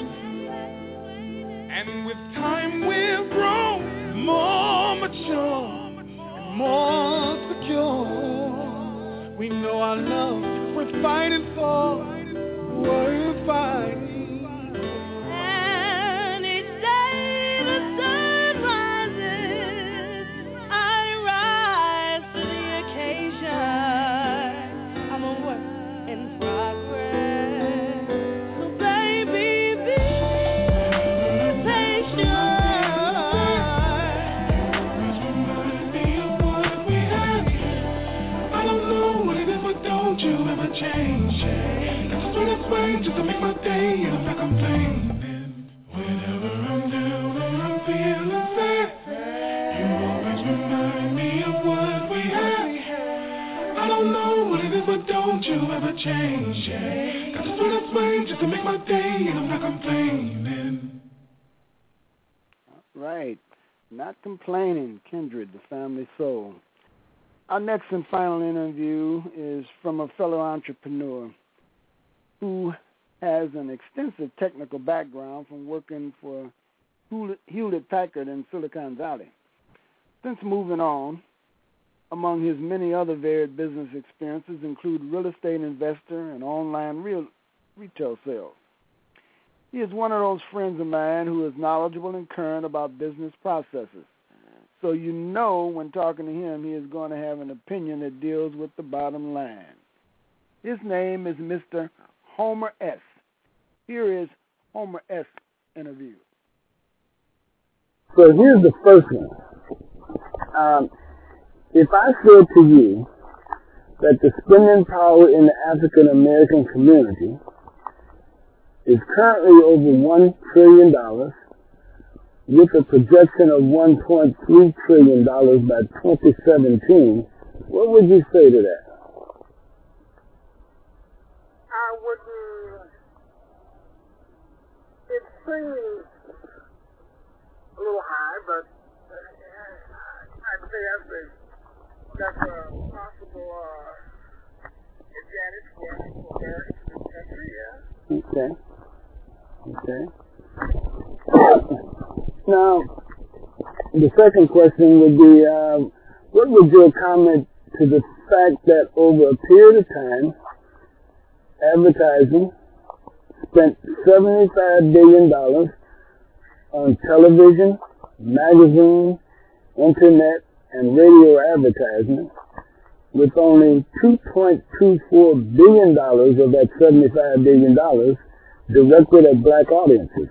And with time we've grown more mature and more secure. We know our love we're fighting for, worth fighting. And each day the sun rises, I rise to the occasion. I'm a work in progress. So baby, be patient. I don't know what it is, but don't you ever change. That's the sweetest way just to make my day, and I'm not complaining. Whenever I'm down or I'm feeling sad, you always remind me of what we had. I don't know what it is, but don't you ever change. That's the sweetest way just to make my day, and I'm not complaining. Right. Not Complaining, Kindred, the Family Soul. Our next and final interview is from a fellow entrepreneur who has an extensive technical background from working for Hewlett-Packard in Silicon Valley. Since moving on, among his many other varied business experiences include real estate investor and online real retail sales. He is one of those friends of mine who is knowledgeable and current about business processes. So you know when talking to him, he is going to have an opinion that deals with the bottom line. His name is Mister Homer S. Here is Homer S. interview. So here's the first one. Um, if I said to you that the spending power in the African American community is currently over one trillion dollars, with a projection of one point three trillion dollars by twenty seventeen, what would you say to that? I wouldn't. It seems a little high, but I'd say that's a, that's a possible uh, advantage for Americans in this country, yeah. Okay. Okay. Now, the second question would be, uh, what would your comment to the fact that over a period of time, advertising spent seventy-five billion dollars on television, magazine, internet, and radio advertising, with only two point two four billion dollars of that seventy-five billion dollars directed at black audiences?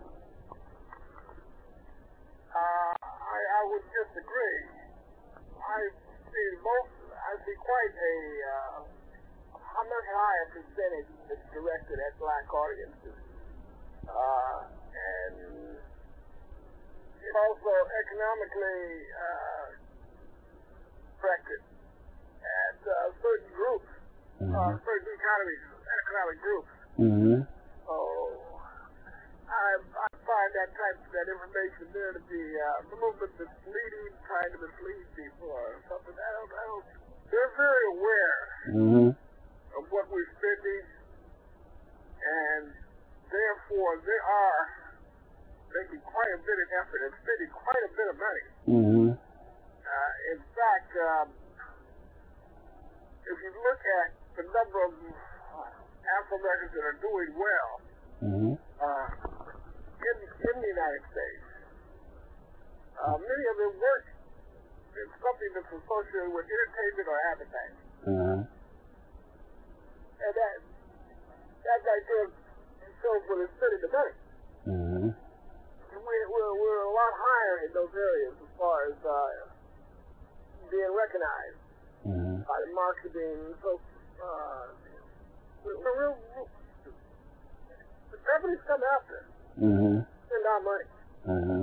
Quite a uh, a much higher percentage that's directed at black audiences, uh, and it's also economically uh, directed at uh, certain groups, mm-hmm. uh, certain economies, economic groups. Mm-hmm. So I, I find that type that information there to be uh, a little bit misleading, trying to mislead people or something. I don't, I don't. They're very aware mm-hmm. of what we're spending, and therefore they are making quite a bit of effort and spending quite a bit of money. Mm-hmm. Uh, in fact, um, if you look at the number of Afro-Americans that are doing well mm-hmm. uh, in, in the United States, uh, many of them work in something that's associated with entertainment or advertising. Uh-huh. And that, that right there shows where they're spending the money. Uh-huh. We're, we're, we're a lot higher in those areas as far as uh, being recognized uh-huh. by the marketing. So, uh, we're, we're, we're, the companies come after us, uh-huh. spend our money. Uh-huh.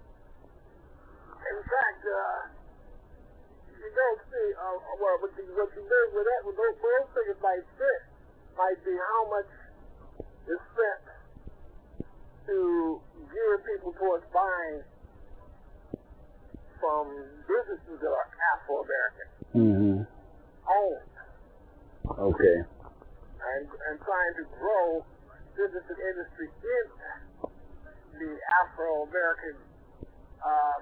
In fact, uh, you don't see, uh, well, what you, what you do with that, with those, those figures might fit, might be how much is spent to gear people towards buying from businesses that are Afro-American mm-hmm. owned. Okay. And, and trying to grow business and industry in the Afro-American uh,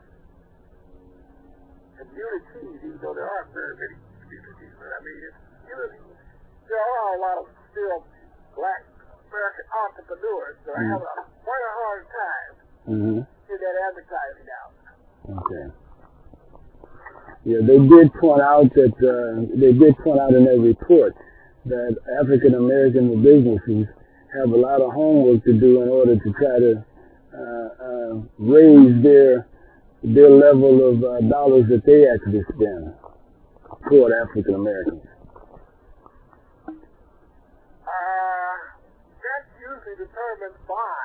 communities, even though there aren't very many communities. But I mean, it's, you know, there are a lot of still black American entrepreneurs that are having a, quite a hard time mm-hmm. in that advertising out. Okay. Yeah, they did point out that uh, they did point out in their report that African American businesses have a lot of homework to do in order to try to uh, uh, raise their their level of uh, dollars that they actually spend toward African Americans. Uh, that's usually determined by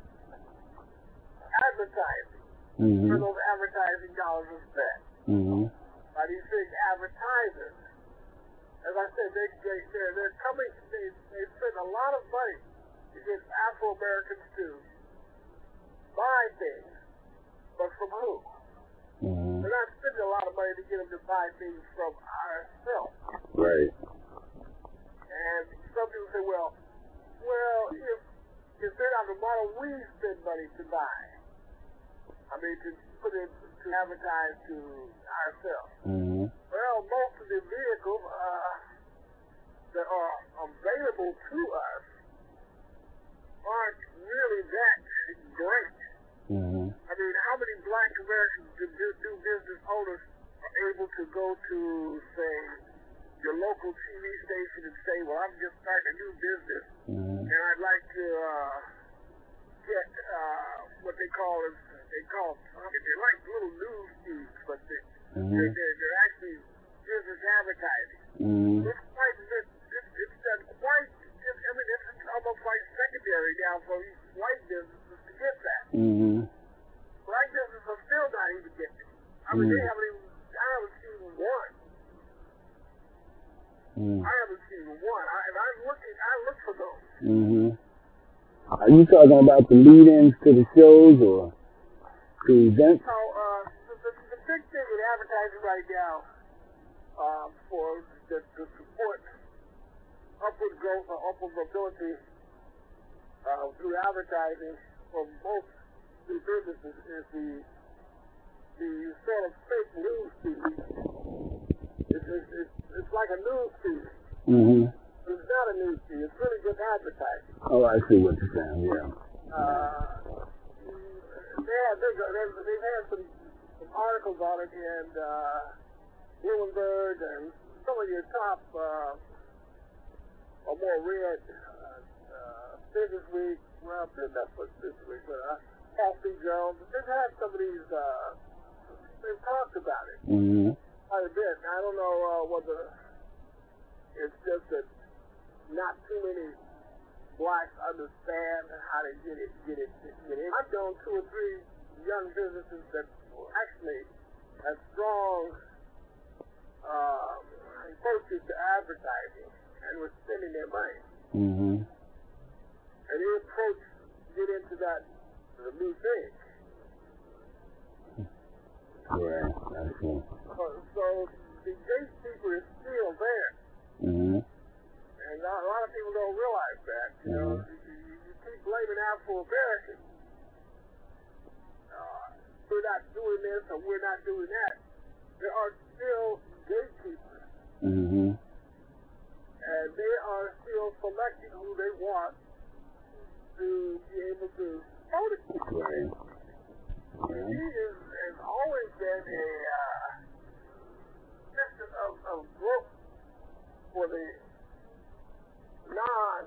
advertising. Mm-hmm. Where those advertising dollars are spent. Mm-hmm. By these big advertisers. As I said, they, they, they're, they're coming, they, they spend a lot of money to get Afro-Americans to buy things, but from who? Mm-hmm. They're not spending a lot of money to get them to buy things from ourselves. Right. And some people say, well, well, if, if they're not, why don't we spend money to buy? I mean, to put it, to advertise to ourselves. Mm-hmm. Well, most of the vehicles uh, that are available to us aren't really that great. Mm-hmm. I mean, how many black Americans do, do, do business owners are able to go to, say, your local T V station and say, well, I'm just starting a new business, mm-hmm. and I'd like to uh, get uh, what they call is, they call, I mean, they're like little news feeds, but they, mm-hmm. they're, they're, they're actually advertising. Mm-hmm. It's quite, it's, it's, it's done quite, it's, I mean, it's almost like secondary now for these white businesses to get that. Mm-hmm. Black businesses are still not even getting it. I mean, Mm. they haven't even, I haven't seen one. Mm. I haven't seen one. I, and I'm looking, I look for those. Mm-hmm. Are you talking about the lead-ins to the shows or to events? So, uh, the, the, the big thing with advertising right now, uh, for the, the support upward growth or upward mobility, uh, through advertising for most new businesses is the, the sort of fake news T V. It's, it's, it's, it's like a news feed. Mm-hmm. It's not a news feed. It's really just advertising. Oh, I see what you're saying, yeah. Uh, yeah, they've, they've, they've had some, some articles on it in uh, Bloomberg and some of your top uh, or more read uh, uh, Business Week. Well, that's what Business Week, but uh, Wall Street Journal. They've had some of these. Uh, they've talked about it Mm-hmm. quite a bit. I don't know uh, whether it's just that not too many blacks understand how to get it, get it, get it. I've known two or three young businesses that actually have strong uh, approaches to advertising and were spending their money. Mm-hmm. And their approach get into that the new thing. Right, I see. So, so the gatekeeper is still there. Mm-hmm. And a lot of people don't realize that. You know, Mm-hmm. you, you, you keep blaming Afro-Americans. Uh, we're not doing this or we're not doing that. There are still gatekeepers. Mm-hmm. And they are still selecting who they want to be able to vote against. Right. T V is, has always been a uh, system of, of growth for the non,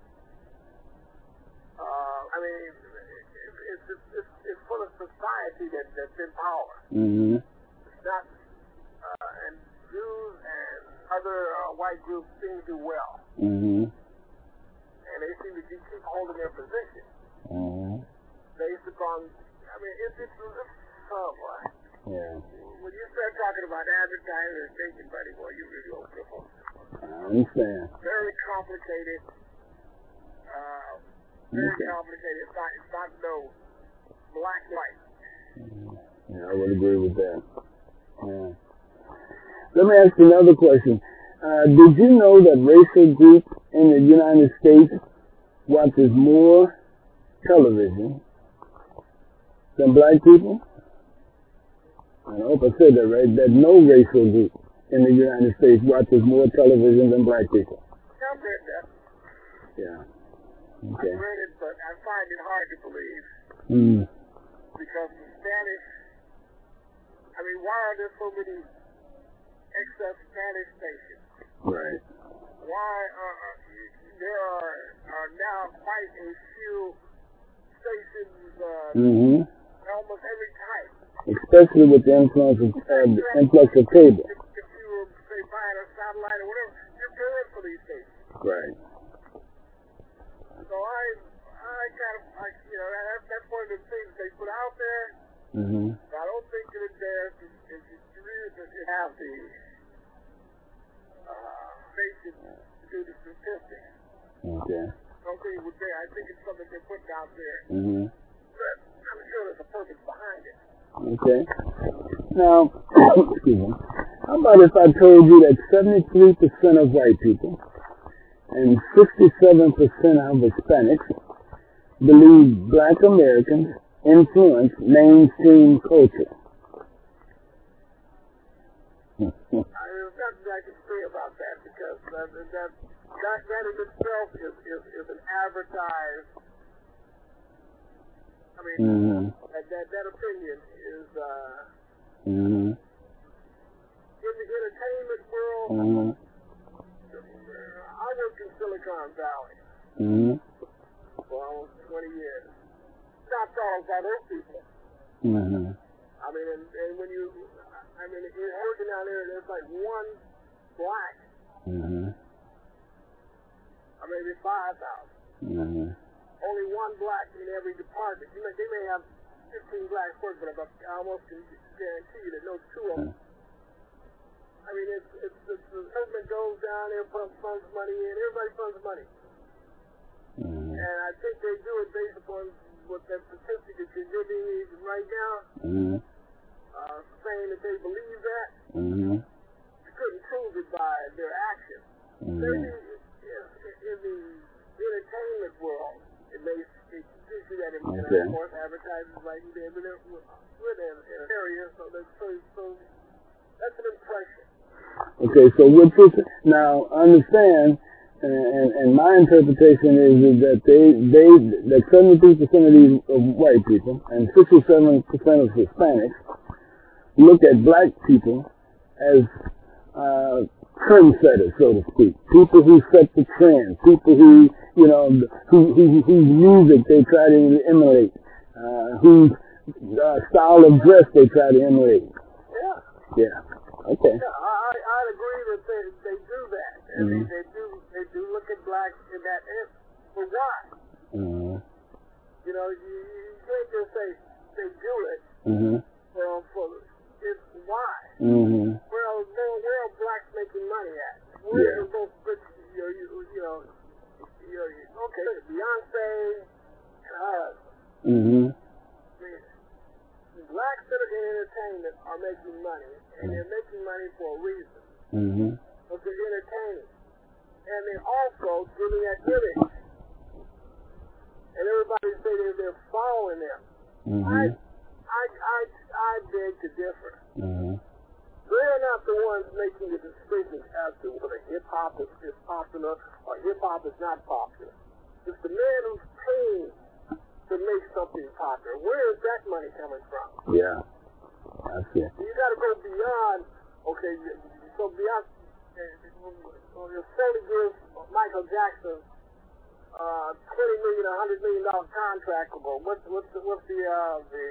uh, I mean, it, it's, it's, it's, it's for the society that, that's in power. Mm-hmm. It's not, uh, and Jews and other uh, white groups seem to do well. Mm-hmm. And they seem to keep holding their position. Mm-hmm. Based upon, I mean, it's, it's, it's oh boy. Yeah. When you start talking about advertising and thinking, buddy, boy, you really open your phone. I understand. Very complicated. Uh, very Okay. complicated. It's not, it's not no black light. Yeah, I would agree with that. Yeah. Let me ask you another question. Uh, did you know that racial groups in the United States watches more television than black people? I hope I said that right. That no racial group in the United States watches more television than black people. I've read that. Yeah. Okay. I've read it, but I find it hard to believe. Mm. Because the Spanish, I mean, why are there so many excess Spanish stations? Right. Why are, uh, there are, are now quite a few stations, uh, Mm-hmm. almost every type. Especially with the influence of, uh, the influx of cable. If, if you were, say, buying a satellite or whatever, you're paying for these stations. Right. So I, I kind of, I, you know, that, that's one of the things they put out there. Mm-hmm. I don't think that it's there to, if you really to have the uh, basis to do the statistics. Okay. I don't think it would be. I think it's something they're putting out there. Mm-hmm. But I'm sure there's a purpose behind it. Okay. Now, excuse me. How about if I told you that seventy-three percent of white people and sixty-seven percent of Hispanics believe black Americans influence mainstream culture? I, there's nothing I can say about that because that, that, that, that in itself is, is, is an advertised, I mean, Mm-hmm. that, that, that opinion is, uh, Mm-hmm. in the entertainment world, Mm-hmm. I worked in Silicon Valley Mm-hmm. for almost twenty years. Not thought by those people. Mm-hmm. I mean, and, and when you, I mean, in working down there, there's like one black. Mm-hmm. Or maybe five thousand. Mm-hmm. Only one black in every department. You know, they may have fifteen blacks working, but I almost can guarantee you that no two of them. I mean, it's, it's, it's the government goes down there, pumps funds money in. Everybody funds money. Mm-hmm. And I think they do it based upon what that statistic that you're giving me right now, Mm-hmm. uh, saying that they believe that. Mm-hmm. You couldn't prove it by their actions. Mm-hmm. Maybe in, in the entertainment world, it may it gives you that information. Okay. Of course, advertisers like you there, but we're in an area, so that's so, so that's an impression. Okay, so what this now understand, and, and, and my interpretation is, is that they they that seventy-three percent of these of white people and sixty-seven percent of Hispanics look at black people as uh, trendsetters, so to speak. People who set the trend. People who you know who, who whose music they try to emulate, uh, whose uh, style of dress they try to emulate. Yeah. Yeah. Okay. Yeah, I I agree that they they do that, and Mm-hmm. they, they do they do look at blacks in that end. But why? Mm-hmm. You know, you, you can't just say they do it Mm-hmm. for for it's why. Mm-hmm. Where are where, where are blacks making money at? Where Yeah. are those good you know you, you know you know okay Beyonce and her. Mm-hmm. I mean, blacks that are in entertainment are making money, and they're making money for a reason. Mm-hmm. But they're entertaining. And they're also giving that image. And everybody say they're, they're following them. Mm-hmm. I, I, I, I beg to differ. Mm-hmm. They're not the ones making the decisions as to whether hip-hop is, is popular or hip-hop is not popular. It's the man who's paying to make something popular. Where is that money coming from? Yeah. That's it. You got to go beyond, okay, so beyond, uh, if Sony gives Michael Jackson uh, twenty million dollars, one hundred million dollars contract, what's, what's the, what's the, uh, the,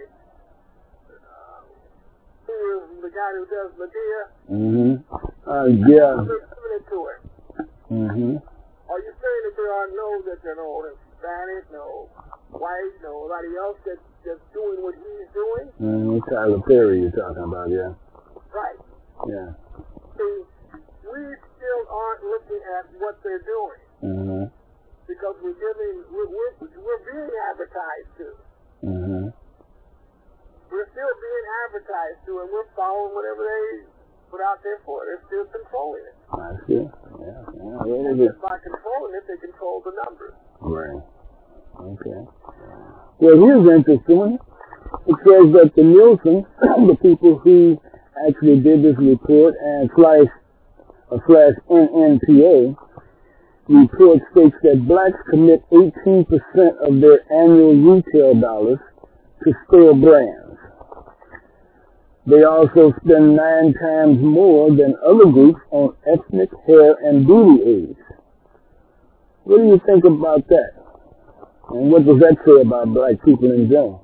uh, who is the guy who does Medea? Mm-hmm. Uh, yeah. They're giving it to him. Mm-hmm. Are you saying that there are no, that there are no Hispanic, no white, nobody else that, that's doing what he's doing? Mm-hmm. Tyler Perry you're talking about, yeah. Right. Yeah. See, we still aren't looking at what they're doing Mm-hmm. because we're giving, we're, we're, we're being advertised to. Mm-hmm. We're still being advertised to, and we're following whatever they put out there for. They're still controlling it. I see. Yeah. Yeah. Really And good. just by controlling it, they control the numbers. Right. Okay. Well, here's interesting. It says that the Nielsen, the people who actually did this report, and slash, uh, slash N N P A, report states that blacks commit eighteen percent of their annual retail dollars to store brands. They also spend nine times more than other groups on ethnic, hair, and beauty aids. What do you think about that? And what does that say about black people in general?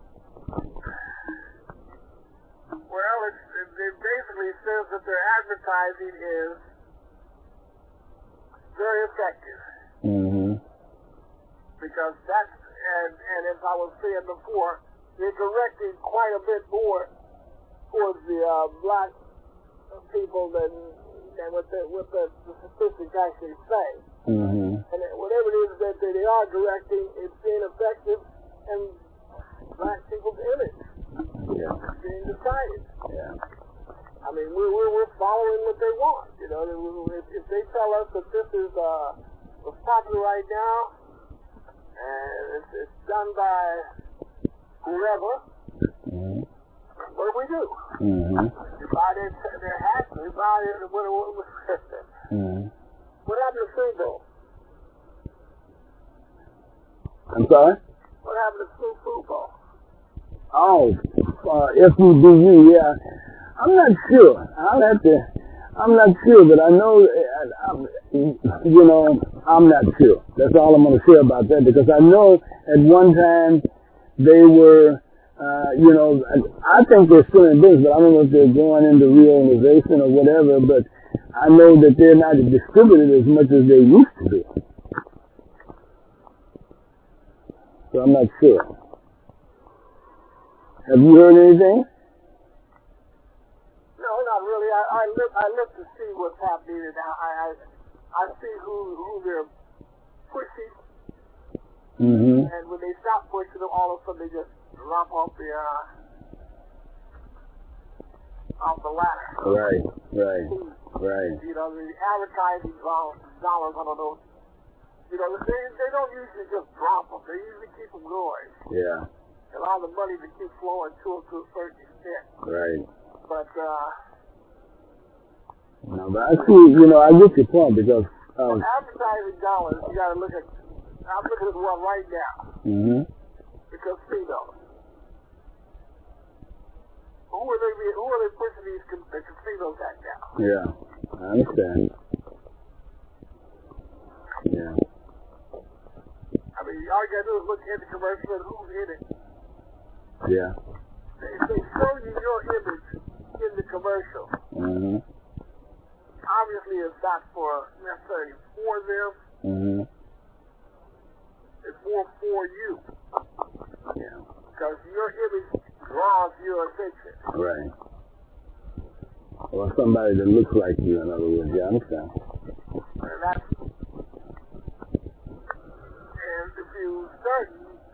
Well, it, it, it basically says that their advertising is very effective. Mm-hmm. Because that's, and, and as I was saying before, they're directing quite a bit more towards the uh, black people than, than what the, what the, the statistics actually say. Mm-hmm. And whatever it is that they are directing, it's being effective and black people's image Yeah. is being decided. Yeah. I mean, we're, we're, we're following what they want. You know, if, if they tell us that this is uh, what's popular right now, and it's, it's done by whoever, Mm-hmm. what do we do? Mm-hmm. We buy their, their hats, we buy their, what, what, what, Mm-hmm. what happened to Super Bowl? I'm sorry? What happened to Super Bowl? Oh, uh, F U B U, yeah. I'm not sure. I'll have to, I'm not sure, but I know, I, I, you know, I'm not sure. That's all I'm going to say about that, because I know at one time they were, uh, you know, I, I think they're still in business, but I don't know if they're going into reorganization or whatever, but I know that they're not distributed as much as they used to be. So I'm not sure. Have you heard anything? No, not really. I, I look I look to see what's happening, and I I, I see who who they're pushing. Mm-hmm. And when they stop pushing them, all of a sudden they just drop off the uh, off the ladder. Right, right, right. You know, the advertising dollars, dollars on those. You know, they they don't usually just drop them. They usually keep them going. Yeah. Allow the money to keep flowing to them to a certain extent. Right. But uh. No, but I see. You know, I get your point because um, advertising dollars. You got to look at. I'm looking at one right now. Mm-hmm. The casinos. Who are they? Who are they pushing these the casinos at now? Yeah, I understand. Yeah. I mean, all you gotta do is look at the commercial and who's in it. Yeah. They, they show you your image in the commercial. Mm-hmm. Obviously, it's not for necessarily for them. Mm-hmm. It's more for you. Yeah. Because your image draws your attention. Right. Or somebody that looks like you, in other words. Yeah, I understand. And that's, and if you start,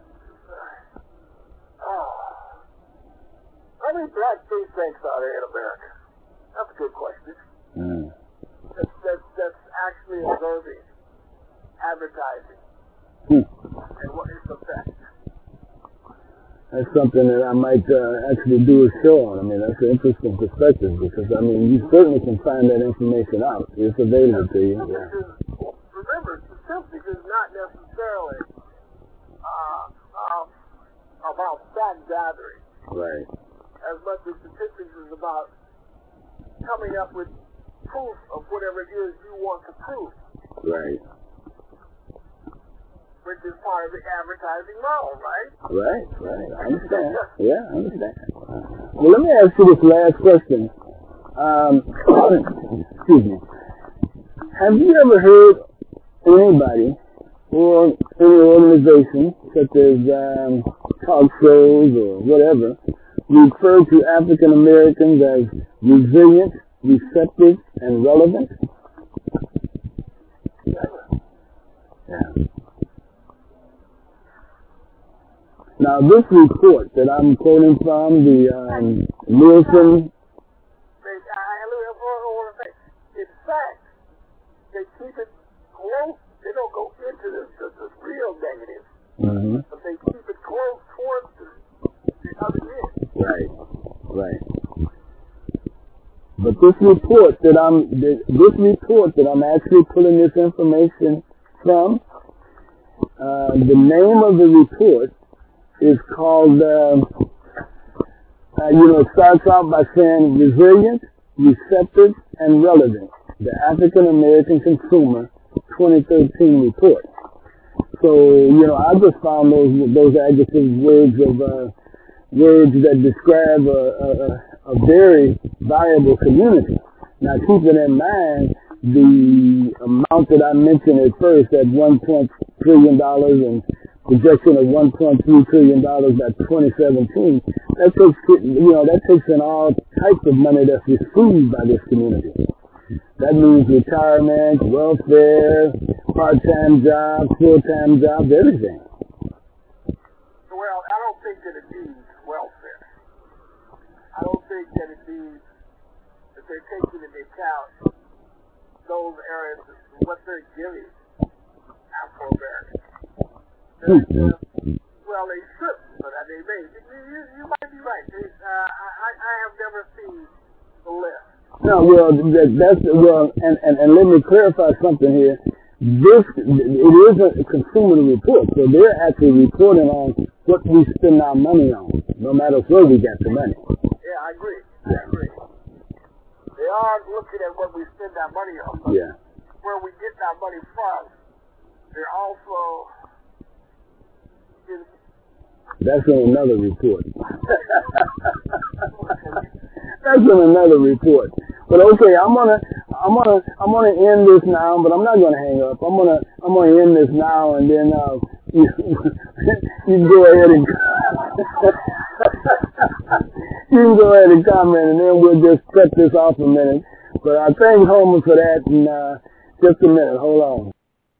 uh, oh, how many black think tanks are there in America? That's a good question. Mm. That's, that's, that's actually observing advertising. Hmm. And what is the best? That's something that I might uh, actually do a show on. I mean, that's an interesting perspective because, I mean, you certainly can find that information out. It's available to you. Yeah. Remember, statistics is not necessarily uh, uh, about fact gathering. Right. As much as statistics is about coming up with proof of whatever it is you want to prove. Right. Which is part of the advertising model, right? Right, right. I understand. Yeah, I understand. Well, let me ask you this last question. Um, excuse me. Have you ever heard anybody or any organization, such as um, talk shows or whatever, refer to African Americans as resilient, receptive, and relevant? Yeah. Now, this report that I'm quoting from, the um, Nielsen... In fact, they keep it close. They don't go into the, the, the real negative. Mm-hmm. But they keep it close towards the, the other end. Right, right. But this report that I'm, this report that I'm actually pulling this information from, uh, the name of the report is called, uh, uh, you know, it starts out by saying resilient, receptive, and relevant, the African American Consumer twenty thirteen report. So, you know, I just found those those adjectives, words of uh, words that describe a, a, a very viable community. Now, keeping in mind the amount that I mentioned at first, at one point trillion dollars and projection of one point three trillion dollars by twenty seventeen, that takes, you know, that takes in all types of money that's received by this community. That means retirement, welfare, part-time jobs, full-time jobs, everything. Well, I don't think that it means welfare. I don't think that it means that they're taking into account those areas, what they're giving Afro-Americans. Uh, well, they should, but uh, they may. You, you, you might be right. They, uh, I, I have never seen the list. No, well, that, that's, well, and, and, and let me clarify something here. This, it is a consumer report, so they're actually reporting on what we spend our money on, no matter where we get the money. Yeah, I agree. I agree. They are looking at what we spend our money on, but yeah. where we get our money from, they're also... That's in another report. That's in another report. But okay, I'm gonna I'm gonna I'm gonna end this now, but I'm not gonna hang up. I'm gonna I'm gonna end this now, and then uh, you, you can go ahead and you can go ahead and comment, and then we'll just cut this off a minute. But I thank Homer for that, and uh, just a minute. Hold on.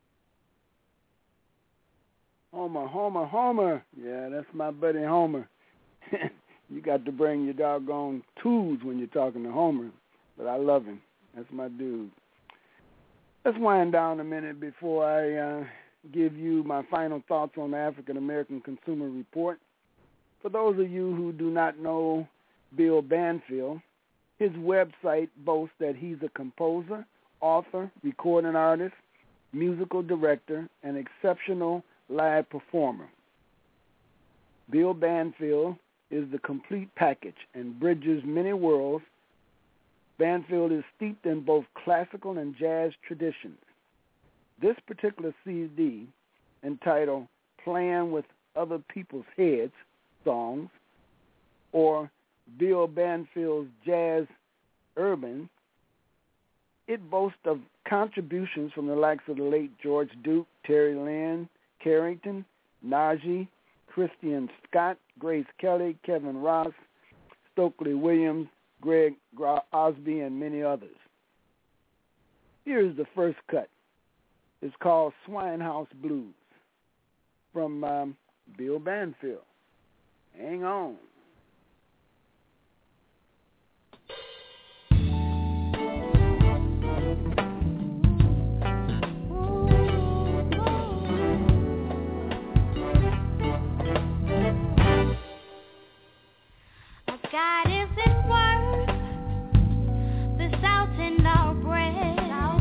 Homer, Homer, Homer. Yeah, that's my buddy Homer. You got to bring your doggone tools when you're talking to Homer, but I love him. That's my dude. Let's wind down a minute before I uh, give you my final thoughts on the African American Consumer Report. For those of you who do not know Bill Banfield, his website boasts that he's a composer, author, recording artist, musical director, and exceptional live performer. Bill Banfield is the complete package and bridges many worlds. Banfield is steeped in both classical and jazz traditions. This particular C D, entitled Playing with Other People's Heads Songs, or Bill Banfield's Jazz Urban, it boasts of contributions from the likes of the late George Duke, Terry Lynn Carrington, Najee, Christian Scott, Grace Kelly, Kevin Ross, Stokely Williams, Greg Osby, and many others. Here's the first cut. It's called Swinehouse Blues from um, Bill Banfield. Hang on. God isn't worth the salt in our bread.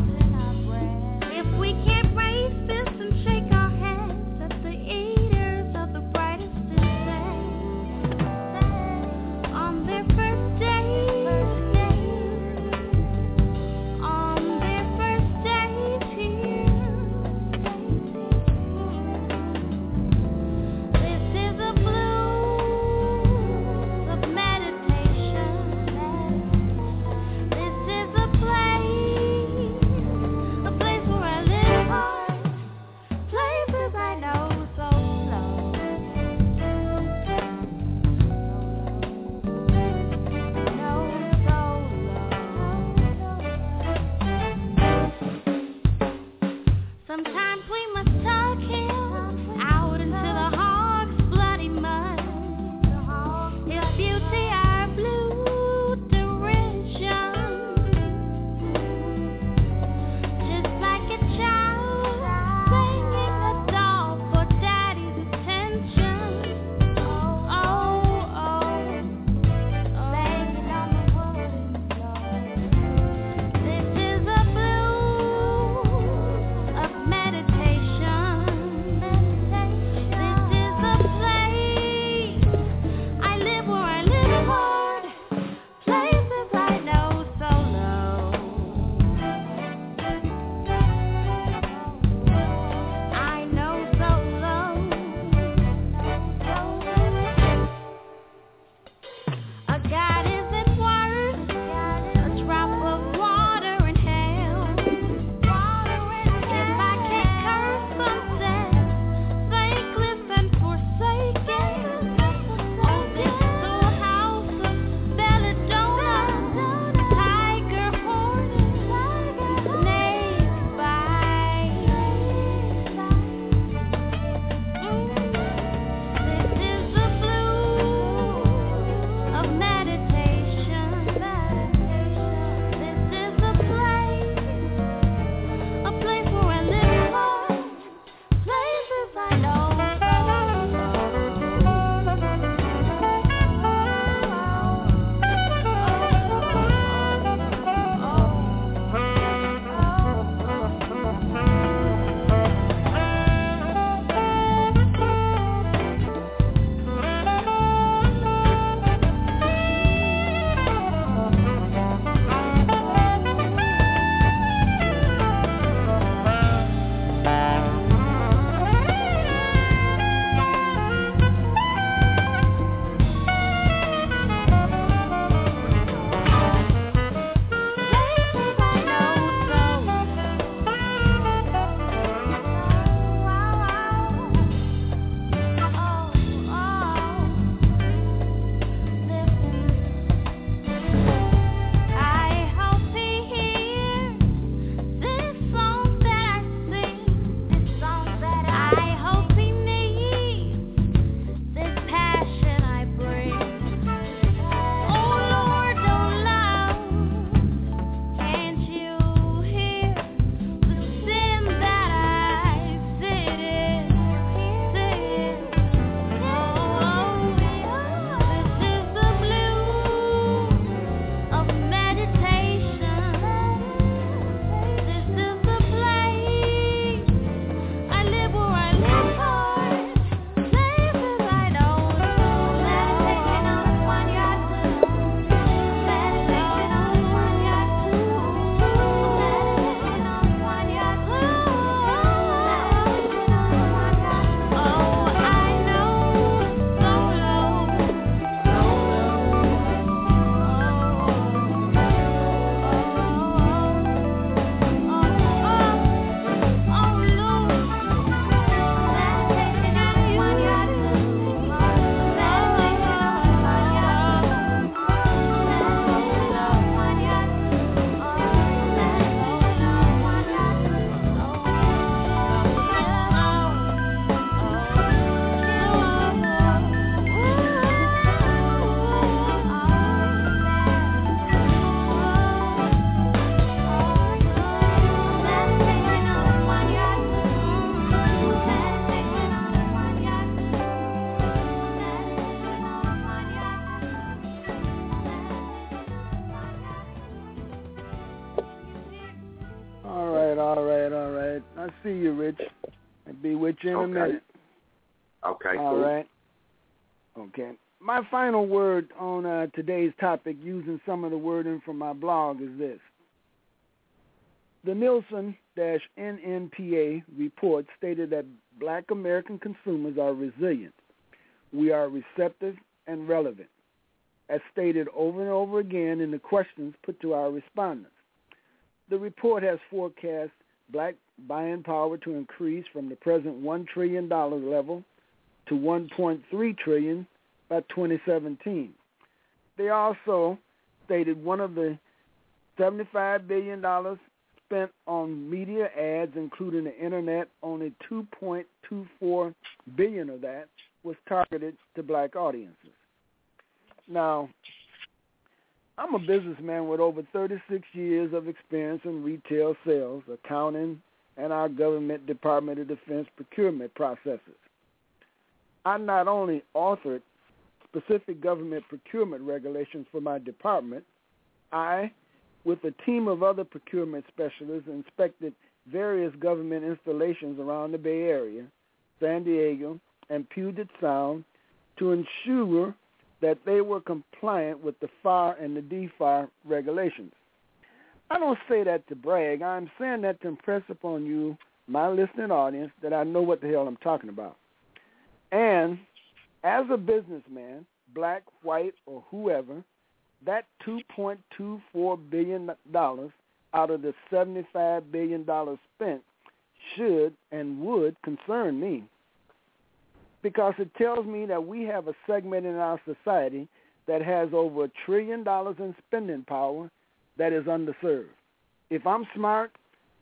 If we can't raise this and shake our heads at the eaters of the brightest day, see you, Rich. I'll be with you in okay. a minute. Okay, All cool. right. Okay. My final word on uh, today's topic, using some of the wording from my blog, is this. The Nielsen N N P A report stated that black American consumers are resilient. We are receptive and relevant, as stated over and over again in the questions put to our respondents. The report has forecast black buying power to increase from the present one trillion dollars level to one point three trillion dollars by twenty seventeen. They also stated one of the seventy-five billion dollars spent on media ads, including the internet, only two point two four billion dollars of that was targeted to black audiences. Now, I'm a businessman with over thirty-six years of experience in retail sales, accounting, and our government Department of Defense procurement processes. I not only authored specific government procurement regulations for my department, I, with a team of other procurement specialists, inspected various government installations around the Bay Area, San Diego, and Puget Sound to ensure that they were compliant with the F A R and the D F A R regulations. I don't say that to brag. I'm saying that to impress upon you, my listening audience, that I know what the hell I'm talking about. And as a businessman, black, white, or whoever, that two point two four billion dollars out of the seventy-five billion dollars spent should and would concern me, because it tells me that we have a segment in our society that has over a trillion dollars in spending power that is underserved. If I'm smart,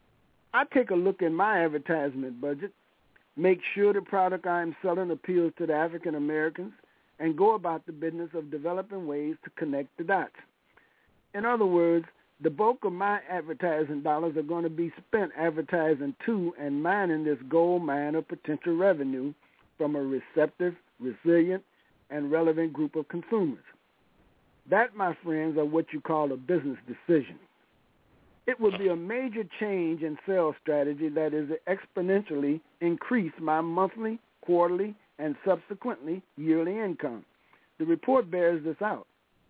I take a look at my advertisement budget, make sure the product I'm selling appeals to the African Americans, and go about the business of developing ways to connect the dots. In other words, the bulk of my advertising dollars are going to be spent advertising to and mining this gold mine of potential revenue from a receptive, resilient, and relevant group of consumers. That, my friends, are what you call a business decision. It would be a major change in sales strategy that is exponentially increase my monthly, quarterly, and subsequently yearly income. The report bears this out.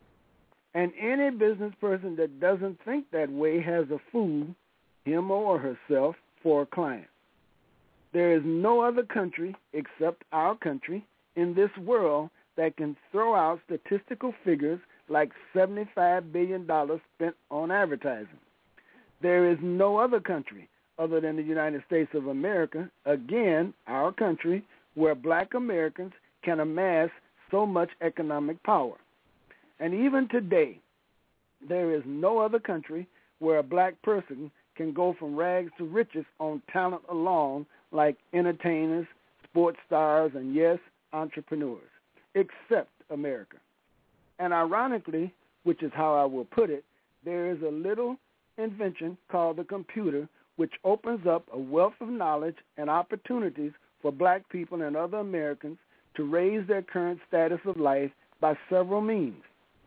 And any business person that doesn't think that way has a fool, him or herself, for a client. There is no other country except our country in this world that can throw out statistical figures like seventy-five billion dollars spent on advertising. There is no other country other than the United States of America, again, our country, where black Americans can amass so much economic power. And even today, there is no other country where a black person can go from rags to riches on talent alone, like entertainers, sports stars, and yes, entrepreneurs, except America. And ironically, which is how I will put it, there is a little invention called the computer, which opens up a wealth of knowledge and opportunities for black people and other Americans to raise their current status of life by several means.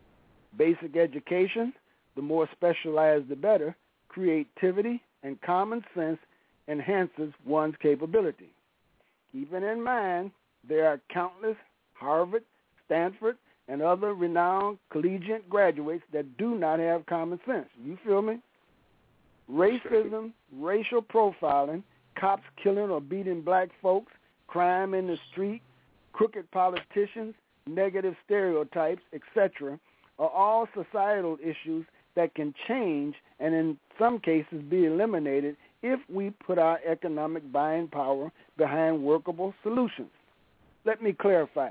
Basic education, the more specialized the better, creativity and common sense enhances one's capability. Keeping in mind, there are countless Harvard, Stanford, and other renowned collegiate graduates that do not have common sense. You feel me? Racism, racial profiling, cops killing or beating black folks, crime in the street, crooked politicians, negative stereotypes, et cetera, are all societal issues that can change and in some cases be eliminated if we put our economic buying power behind workable solutions. Let me clarify.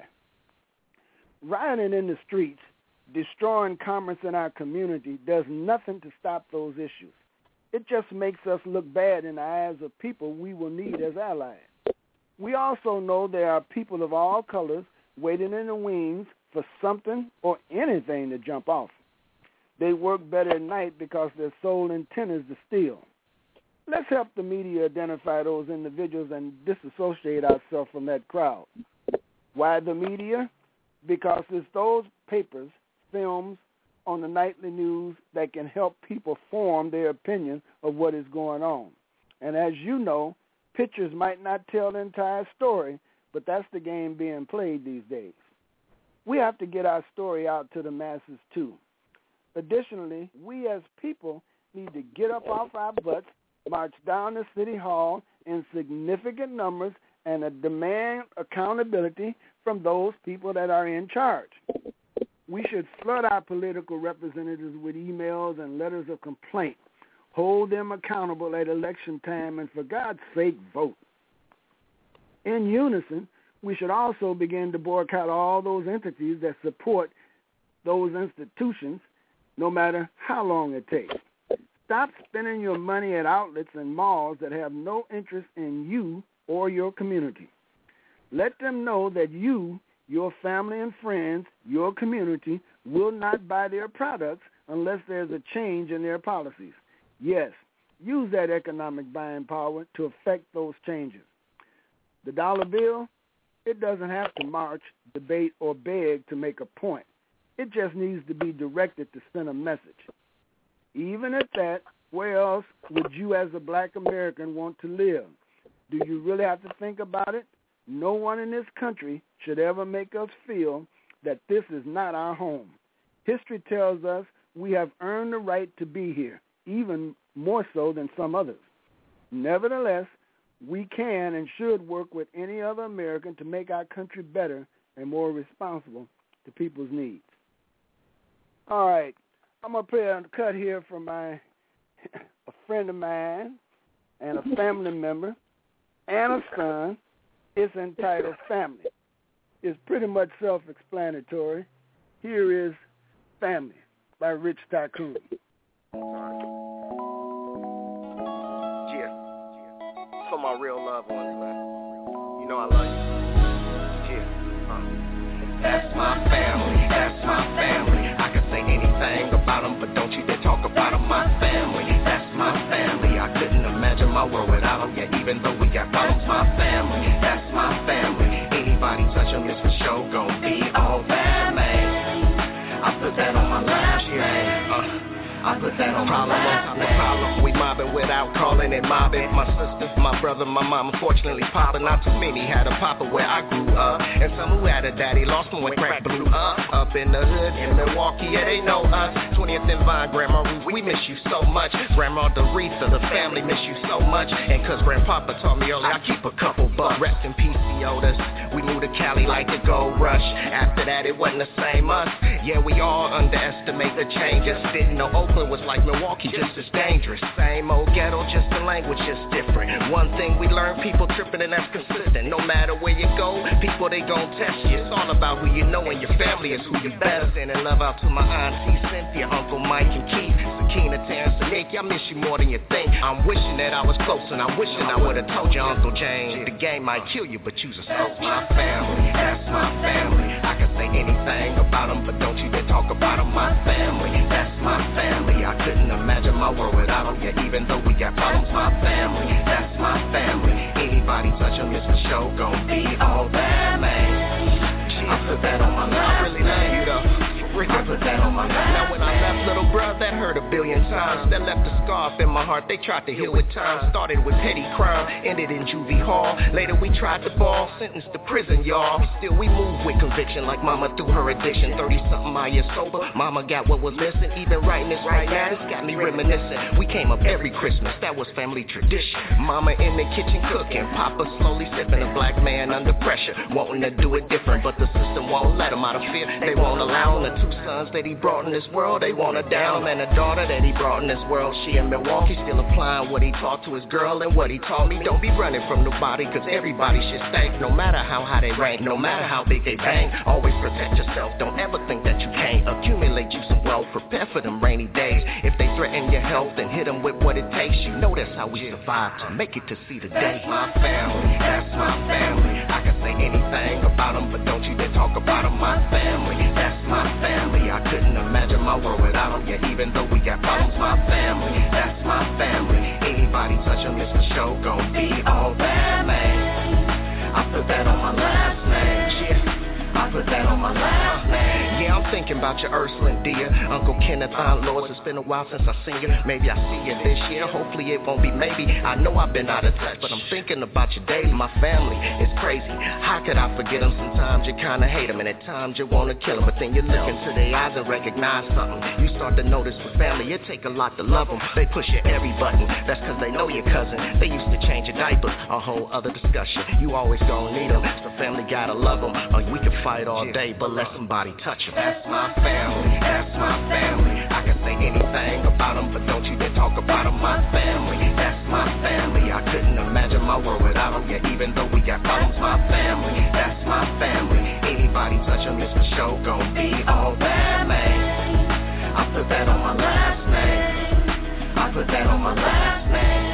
Rioting in the streets, destroying commerce in our community does nothing to stop those issues. It just makes us look bad in the eyes of people we will need as allies. We also know there are people of all colors waiting in the wings for something or anything to jump off. They work better at night because their sole intent is to steal. Let's help the media identify those individuals and disassociate ourselves from that crowd. Why the media? Because it's those papers, films, on the nightly news that can help people form their opinion of what is going on. And as you know, Pictures might not tell the entire story, but that's the game being played these days. We have to get our story out to the masses too. Additionally, we as people need to get up off our butts, march down to City Hall in significant numbers, and demand accountability from those people that are in charge. We should flood our political representatives with emails and letters of complaint. Hold them accountable at election time, and for God's sake, vote. In unison, we should also begin to boycott all those entities that support those institutions, no matter how long it takes. Stop spending your money at outlets and malls that have no interest in you or your community. Let them know that you, your family and friends, your community, will not buy their products unless there's a change in their policies. Yes, use that economic buying power to affect those changes. The dollar bill, it doesn't have to march, debate, or beg to make a point. It just needs to be directed to send a message. Even at that, where else would you as a black American want to live? Do you really have to think about it? No one in this country should ever make us feel that this is not our home. History tells us we have earned the right to be here, even more so than some others. Nevertheless, we can and should work with any other American to make our country better and more responsible to people's needs. All right, I'm going to play a cut here from my a friend of mine and a family member and a son. It's entitled Family. It's pretty much self-explanatory. Here is Family by Rich Tycoon. Yeah. For my real loved ones, man. You know I love you. Yeah. Uh. That's my family. That's my family. I can say anything about them, but don't you dare talk about them. My family. That's my family. I couldn't imagine my world without them. Yeah, even though we got problems, my family. That's my family. Anybody touch them is for sure gon' be all bad, man. I put that on my last name. Uh. I put that on problem on top of problem. We mobbing without calling it mobbing. My sister, my brother, my mama, fortunately popping. Not too many had a papa where I grew up, and some who had a daddy lost them when crack blew up. Up in the hood in Milwaukee, yeah, they know us. twentieth and Vine, Grandma Ruth, we miss you so much. Grandma Doretha, the family miss you so much. And cause Grandpapa taught me early, I keep a couple bucks. Rest in peace, Otis. We moved to Cali like the gold rush. After that, it wasn't the same us. Yeah, we all underestimate the changes. Didn't know Oakland was like Milwaukee, just as dangerous. Same old ghetto, just the language is different. One thing we learn, people tripping and that's consistent. No matter where you go, people they gon' test you. It's all about who you know and your family is who you better. Sending love out to my auntie Cynthia, Uncle Mike and Keith, Sakina, Terrence and Nick. I miss you more than you think. I'm wishing that I was close and I'm wishing I would've told you, Uncle James. The game might kill you, but you's a soul. That's my family, that's my family. I can say anything about them, but don't you dare talk about them. My family, that's my family. I couldn't imagine my world without them. Yeah, even though we got problems, my family, that's my family. Anybody touch them is for sure gon' be all bad, man. I put that on my life. I really love you though. I put that on my life. Now when I left little bruh, that hurt a billion times. That left a scarf in my heart. They tried to heal with time. Started with petty crime, ended in juvie hall. Later we tried to ball, sentenced to prison, y'all. Still we move with conviction like mama through her addiction. Thirty something my years sober, mama got what was missing. Even writing this right now, this got me reminiscing. We came up every Christmas, that was family tradition. Mama in the kitchen cooking, Papa slowly sipping. A black man under pressure, wanting to do it different, but the system won't let him out of fear. They won't allow him. The two sons that he brought in this world, they want to down him. And a daughter that he brought in this world, she in Milwaukee, still applying what he taught to his girl and what he taught me. Don't be running from nobody, cause everybody should stay. No matter how high they rank, no matter how big they bang, always protect yourself. Don't ever think that you can't accumulate you some wealth. Prepare for them rainy days. If they threaten your health, then hit them with what it takes. You know that's how we survive to make it to see the day. That's my family, that's my family. I can say anything about them, but don't you dare talk about them. My family, that's my family. I couldn't imagine my world without them. Yeah, even though we got problems, my family, that's my family. Anybody touch them is for sure gon' be all bad, man. I put that on my last name, yeah. I put that on my last name. Yeah, Yeah, I'm thinking about your Ursula, dear. Uncle Kenneth, Aunt Lois, it's been a while since I seen you. Maybe I see you this year, hopefully it won't be maybe. I know I've been out of touch, but I'm thinking about you daily. My family is crazy. How could I forget them? Sometimes you kinda hate them, and at times you wanna kill them. But then you look into their eyes and recognize something. You start to notice with family, it take a lot to love them. They push you every button, that's cause they know your cousin. They used to change your diapers, a whole other discussion. You always gonna need them, so family gotta love them. Or we can fight all day, but let somebody touch them. That's my family, that's my family. I can say anything about them, but don't you dare talk about them. My family, that's my family. I couldn't imagine my world without them, yeah, even though we got problems. My family, that's my family. Anybody touch them, it's for sure gon' be all bad, man. I put that on my last name. I put that on my last name.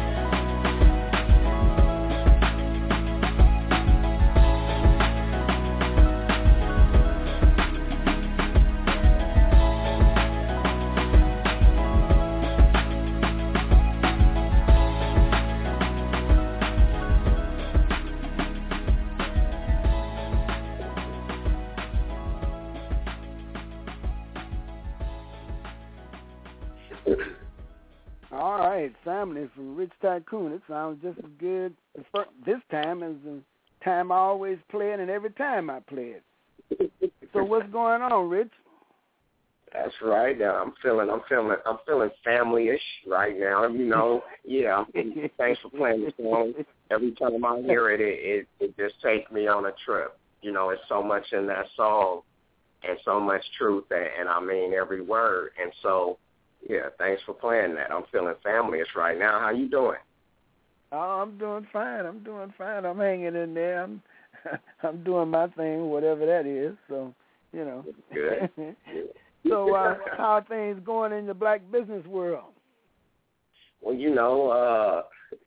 Family from Rich Tycoon. It sounds just as good this time as the time I always play it and every time I play it. So what's going on, Rich? That's right. Now I'm feeling, I'm feeling, I'm feeling family-ish right now. You know, yeah. Thanks for playing this song. Every time I hear it, it, it, it just takes me on a trip. You know, it's so much in that song and so much truth, and, and I mean every word. And so, yeah, thanks for playing that. I'm feeling family-ish right now. How you doing? Oh, I'm doing fine. I'm doing fine. I'm hanging in there. I'm, I'm doing my thing, whatever that is. So, you know. Good. So, uh, how are things going in the black business world? Well, you know, uh, it's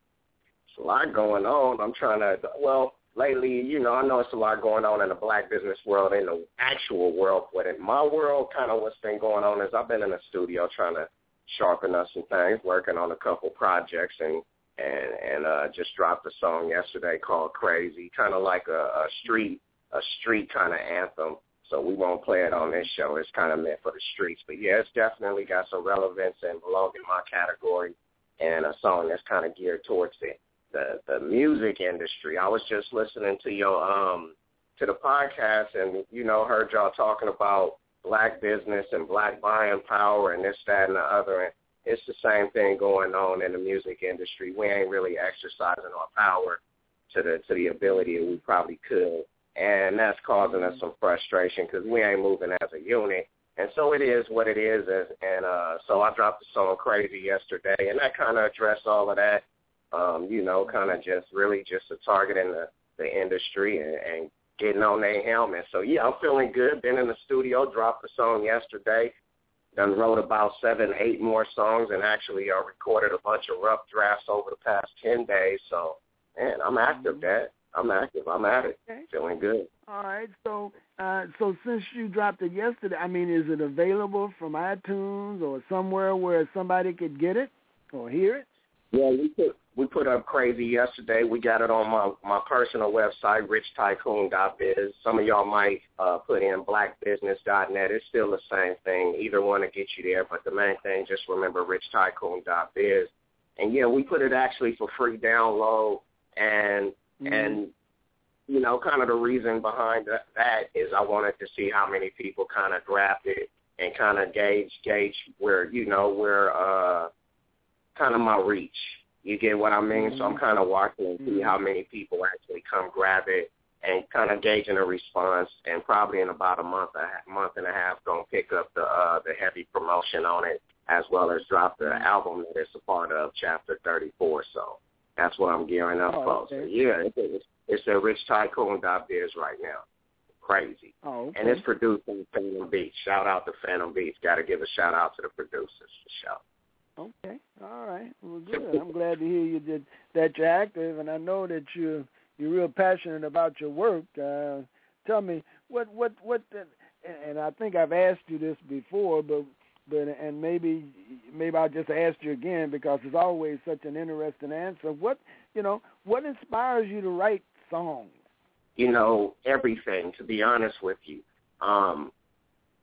a lot going on. I'm trying to, well, lately, you know, I know it's a lot going on in the black business world, in the actual world, but in my world, kind of what's been going on is I've been in the studio trying to sharpen up some things, working on a couple projects, and and and uh, just dropped a song yesterday called Crazy, kind of like a, a street a street kind of anthem. So we won't play it on this show. It's kind of meant for the streets. But, yeah, it's definitely got some relevance and belong in my category, and a song that's kind of geared towards the, the, the music industry. I was just listening to your um to the podcast and, you know, heard y'all talking about black business and black buying power and this, that, and the other. And it's the same thing going on in the music industry. We ain't really exercising our power to the to the ability that we probably could. And that's causing us some frustration because we ain't moving as a unit. And so it is what it is. And uh, so I dropped the song Crazy yesterday, and that kind of addressed all of that, um, you know, kind of just really just a targeting the, the industry and, and getting on their helmet. So, yeah, I'm feeling good. Been in the studio, dropped the song yesterday. Done wrote about seven, eight more songs, and actually I recorded a bunch of rough drafts over the past ten days. So, man, I'm active, Dad. I'm active. I'm at it. Okay. Feeling good. All right. So, uh, so since you dropped it yesterday, I mean, is it available from iTunes or somewhere where somebody could get it or hear it? Yeah, we put we put up Crazy yesterday. We got it on my, my personal website, rich tycoon dot biz. Some of y'all might uh, put in black business dot net. It's still the same thing. Either one to get you there, but the main thing, just remember rich tycoon dot biz. And, yeah, we put it actually for free download, and And, you know, kind of the reason behind that, that is I wanted to see how many people kind of grabbed it and kind of gauge, gauge where, you know, where uh, kind of my reach. You get what I mean? Mm-hmm. So I'm kind of watching and see how many people actually come grab it and kind of gauging a response. And probably in about a month, a month and a half, going to pick up the uh, the heavy promotion on it, as well as drop the album that it's a part of, Chapter thirty-four. So that's what I'm gearing up oh, for. Okay. So, yeah, it's, it's at rich tycoon dot biz right now. Crazy. Oh, okay. And it's produced by Phantom Beats. Shout out to Phantom Beats. Got to give a shout out to the producers for sure. Okay. All right. Well, good. I'm glad to hear you did that you're active, and I know that you're you're real passionate about your work. Uh, tell me what what what. The, and I think I've asked you this before, but. But and maybe maybe I'll just ask you again because it's always such an interesting answer. What you know, what inspires you to write songs? You know, everything. To be honest with you, um,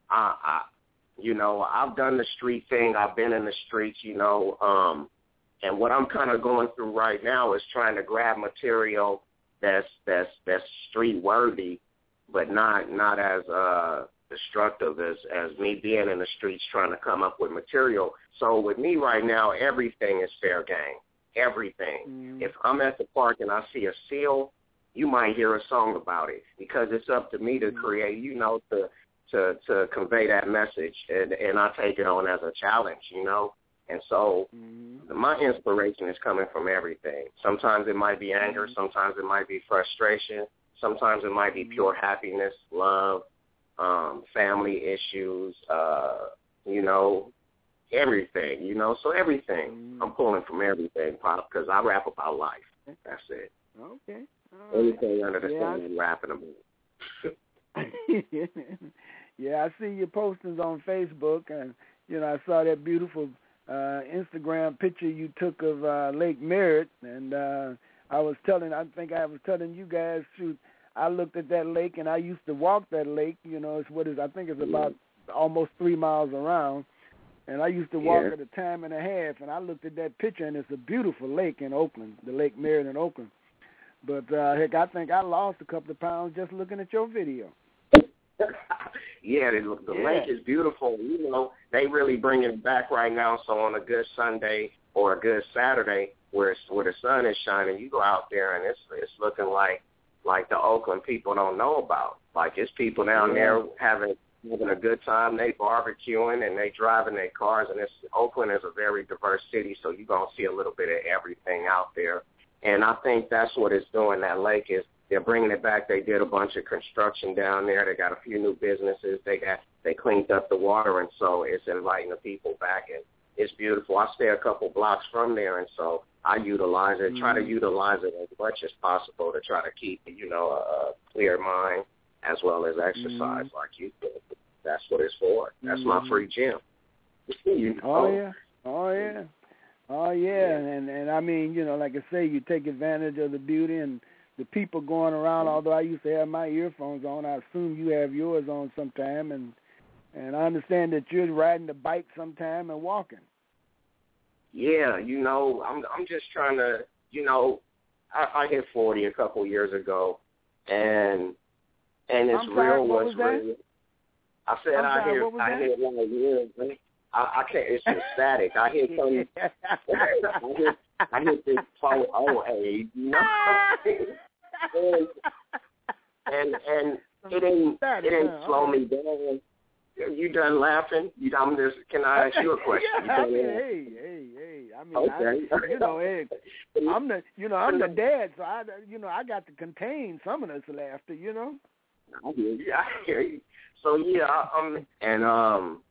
I, I, you know, I've done the street thing. I've been in the streets, you know, um, and what I'm kind of going through right now is trying to grab material that's that's that's street worthy, but not not as uh, destructive as as me being in the streets trying to come up with material. So with me right now, everything is fair game. Everything. Mm. If I'm at the park and I see a seal, you might hear a song about it because it's up to me to create, you know, to to to convey that message, and, and I take it on as a challenge, you know. And so mm-hmm. my inspiration is coming from everything. Sometimes it might be anger, mm-hmm. sometimes it might be frustration, sometimes it might be pure happiness, love, um, family issues, uh, you know, everything, you know. So everything, mm-hmm. I'm pulling from everything, Pop, because I rap about life. That's it. Okay. All Anything right. under the yeah, sun, I'm rapping about. Yeah, I see your postings on Facebook, and, you know, I saw that beautiful uh, Instagram picture you took of uh, Lake Merritt, and uh, I was telling, I think I was telling you guys, shoot, I looked at that lake, and I used to walk that lake, you know, it's what is, I think it's about almost three miles around, and I used to walk yeah. at a time and a half, and I looked at that picture, and it's a beautiful lake in Oakland, the Lake Merritt in Oakland. But, uh, heck, I think I lost a couple of pounds just looking at your video. Yeah, the, the yeah. lake is beautiful. You know, they really bring it back right now. So on a good Sunday or a good Saturday, where it's, where the sun is shining, you go out there and it's it's looking like like the Oakland people don't know about. Like it's people down yeah. there having having a good time. They barbecuing and they driving their cars. And it's Oakland is a very diverse city, so you're gonna see a little bit of everything out there. And I think that's what it's doing. That lake is. They're bringing it back. They did a bunch of construction down there. They got a few new businesses. They got they cleaned up the water, and so it's inviting the people back. And it's beautiful. I stay a couple blocks from there, and so I utilize it. Mm-hmm. Try to utilize it as much as possible to try to keep, you know, a, a clear mind as well as exercise, mm-hmm. like you do. That's what it's for. That's mm-hmm. my free gym. you know? Oh yeah. Oh yeah. Oh yeah. yeah. And and I mean, you know, like I say, you take advantage of the beauty and the people going around. Although I used to have my earphones on, I assume you have yours on sometime, and and I understand that you're riding the bike sometime and walking. Yeah, you know, I'm I'm just trying to, you know, I, I hit forty a couple years ago, and and it's I'm sorry, real what what's was that? real. I said I'm I sorry, hear what was I that? hear one of yours. I, I can't. It's just static. I hear some. I hear I hear this phone. Oh, hey, you know. and, and and it ain't it ain't slow me down. You done laughing? You I'm just. Can I ask you a question? Yeah, I mean, hey, hey, hey. I mean, okay. I, you know, hey, I'm the, you know, I'm the dad, so I, you know, I got to contain some of this laughter. You know. I hear you. I hear you. So yeah, I, um, and um,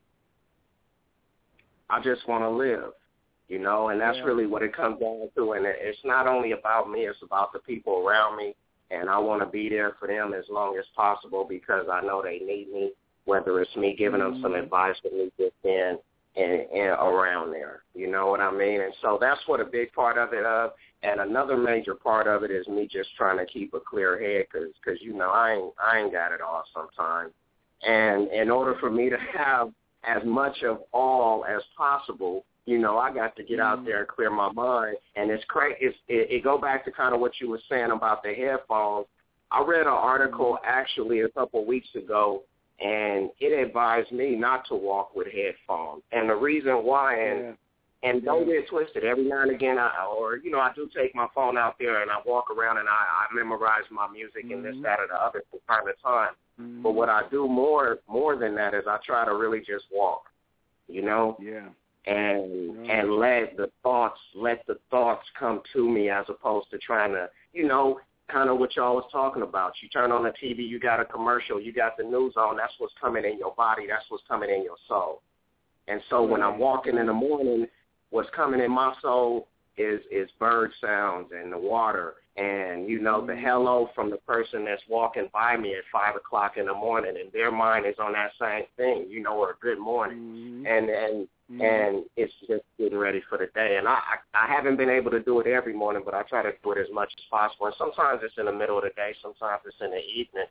I just want to live. You know, and that's yeah. really what it comes down to. And it's not only about me, it's about the people around me. And I want to be there for them as long as possible because I know they need me, whether it's me giving them some advice that me just in and, and around there. You know what I mean? And so that's what a big part of it of. And another major part of it is me just trying to keep a clear head because, cause, you know, I ain't, I ain't got it all sometimes. And in order for me to have as much of all as possible, you know, I got to get out there and clear my mind. And it's crazy. It's, it, it go back to kind of what you were saying about the headphones. I read an article actually a couple of weeks ago, and it advised me not to walk with headphones. And the reason why, and yeah. and don't yeah. get it twisted. Every now and again, I, or, you know, I do take my phone out there and I walk around and I, I memorize my music mm-hmm. and this, that, or the other from time to time. Mm-hmm. But what I do more more than that is I try to really just walk, you know? Yeah. And yeah. and let the thoughts let the thoughts come to me as opposed to trying to, you know, kind of what y'all was talking about. You turn on the T V, you got a commercial, you got the news on, that's what's coming in your body, that's what's coming in your soul. And so when I'm walking in the morning, what's coming in my soul is is bird sounds and the water and, you know, the hello from the person that's walking by me at five o'clock in the morning, and their mind is on that same thing, you know, or good morning. Mm-hmm. And and mm-hmm. and it's just getting ready for the day. And I, I I haven't been able to do it every morning, but I try to do it as much as possible. And sometimes it's in the middle of the day, sometimes it's in the evening.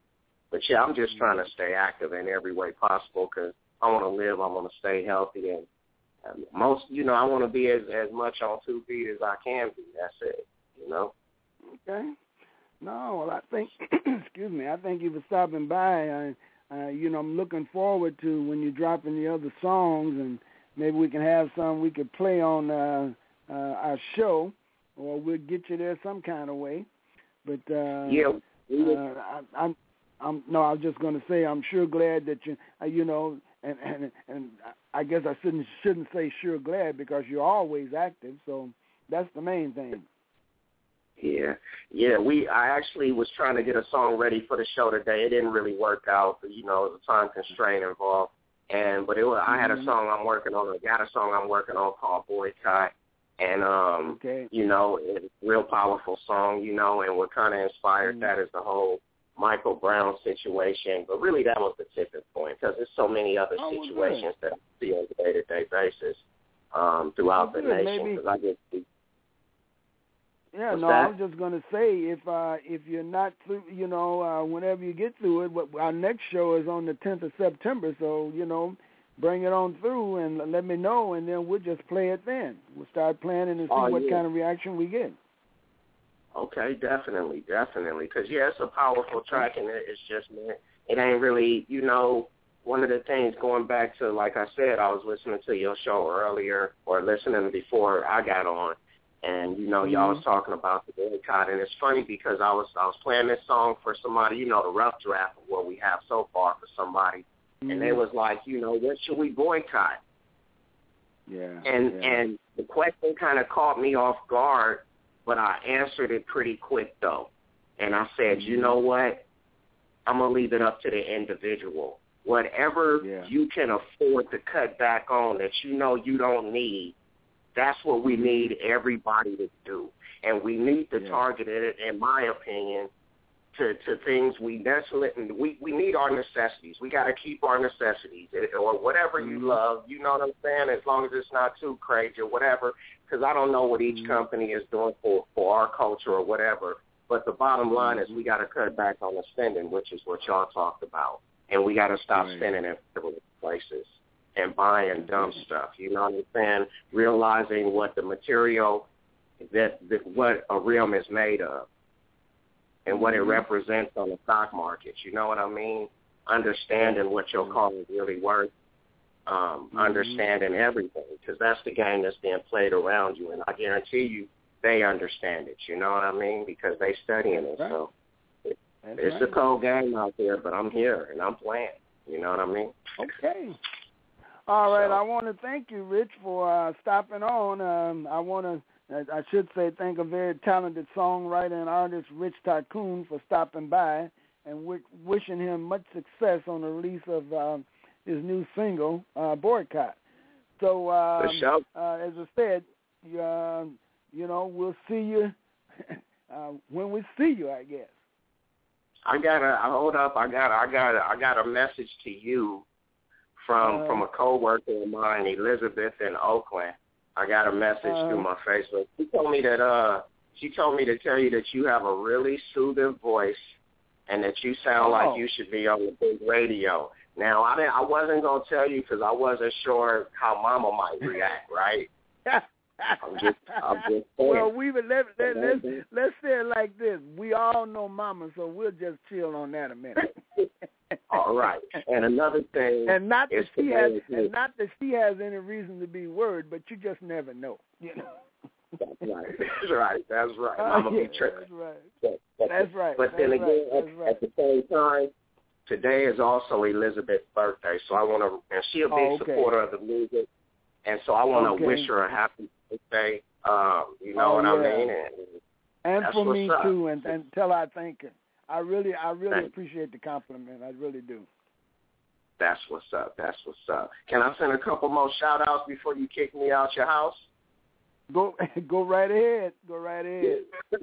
But, yeah, I'm just trying to stay active in every way possible because I want to live. I want to stay healthy. And um, most, you know, I want to be as, as much on two feet as I can be. That's it, you know. Okay. No, well, I think, excuse me, I thank you for stopping by. I, uh, you know, I'm looking forward to when you're dropping the other songs, and maybe we can have some we could play on uh, uh, our show, or we'll get you there some kind of way. But uh, yeah, uh, I, I'm, I'm no, I was just going to say I'm sure glad that you, uh, you know, and, and and I guess I shouldn't shouldn't say sure glad because you're always active, so that's the main thing. Yeah, yeah. We I actually was trying to get a song ready for the show today. It didn't really work out. You know, there was a time constraint involved. And but it was, I had a song I'm working on. I got a song I'm working on called Boycott, and um, okay. you know, it's a real powerful song. You know, and what kind of inspired mm-hmm. that is the whole Michael Brown situation. But really, that was the tipping point because there's so many other oh, situations that I see on a day-to-day basis um, throughout well, the good. nation. Because I just Yeah, What's no, that? I was just going to say, if uh, if you're not through, you know, uh, whenever you get through it, what, our next show is on the tenth of September, so, you know, bring it on through and let me know, and then we'll just play it then. We'll start planning and see Oh, what yeah. kind of reaction we get. Okay, definitely, definitely. Because, yeah, it's a powerful track, and it, it's just, man, it ain't really, you know, one of the things going back to, like I said, I was listening to your show earlier or listening before I got on, and, you know, mm-hmm. y'all was talking about the boycott, and it's funny because I was I was playing this song for somebody, you know, the rough draft of what we have so far for somebody, mm-hmm. and they was like, you know, what should we boycott? Yeah. And yeah. and the question kind of caught me off guard, but I answered it pretty quick, though. And I said, mm-hmm. you know what? I'm going to leave it up to the individual. Whatever yeah. you can afford to cut back on that you know you don't need, that's what we need everybody to do. And we need to yeah. target it, in my opinion, to, to things we necessarily, we, we need our necessities. We got to keep our necessities or whatever mm-hmm. you love, you know what I'm saying, as long as it's not too crazy or whatever, because I don't know what each mm-hmm. company is doing for, for our culture or whatever. But the bottom line mm-hmm. is we got to cut back on the spending, which is what y'all talked about. And we got to stop right. spending in frivolous places and buying dumb stuff, you know what I'm saying? Realizing what the material, that, that what a realm is made of and what it mm-hmm. represents on the stock market, you know what I mean? Understanding what your car is really worth, um, mm-hmm. understanding everything, because that's the game that's being played around you, and I guarantee you they understand it, you know what I mean? Because they studying it, right. so it, That's it's right. a cold game out there, but I'm here and I'm playing, you know what I mean? Okay. All right, So, I want to thank you, Rich, for uh, stopping on. Um, I want to, I should say, thank a very talented songwriter and artist, Rich Tycoon, for stopping by and w- wishing him much success on the release of um, his new single, uh, Boycott. So, um, sure. uh, as I said, uh, you know, we'll see you uh, when we see you, I guess. I got a hold up. I got I got a, I got a message to you from uh, from a coworker of mine, Elizabeth in Oakland. I got a message uh, through my Facebook. She told me that uh she told me to tell you that you have a really soothing voice and that you sound oh. like you should be on the big radio. Now I didn't I wasn't gonna tell you because I wasn't sure how Mama might react, right? I'm just, I'm just saying. Well, we would let, let let's let's say it like this: we all know Mama, so we'll just chill on that a minute. All right. And another thing, and not that she has, is, and not that she has any reason to be worried, but you just never know. You know. That's right. That's right. That's right. Uh, Mama yeah, be tripping. That's right. But, but, that's right. But that's then right. again, that's at, right. at the same time, today is also Elizabeth's birthday, so I want to, and she's a big oh, okay. supporter of the music, and so I want to okay. wish her a happy birthday. Um, you know oh, what yeah. I mean? And, and that's for what's me up. too, and, and tell her I thank her. I really, I really Thanks. appreciate the compliment. I really do. That's what's up. That's what's up. Can I send a couple more shout-outs before you kick me out your house? Go, go right ahead. Go right ahead.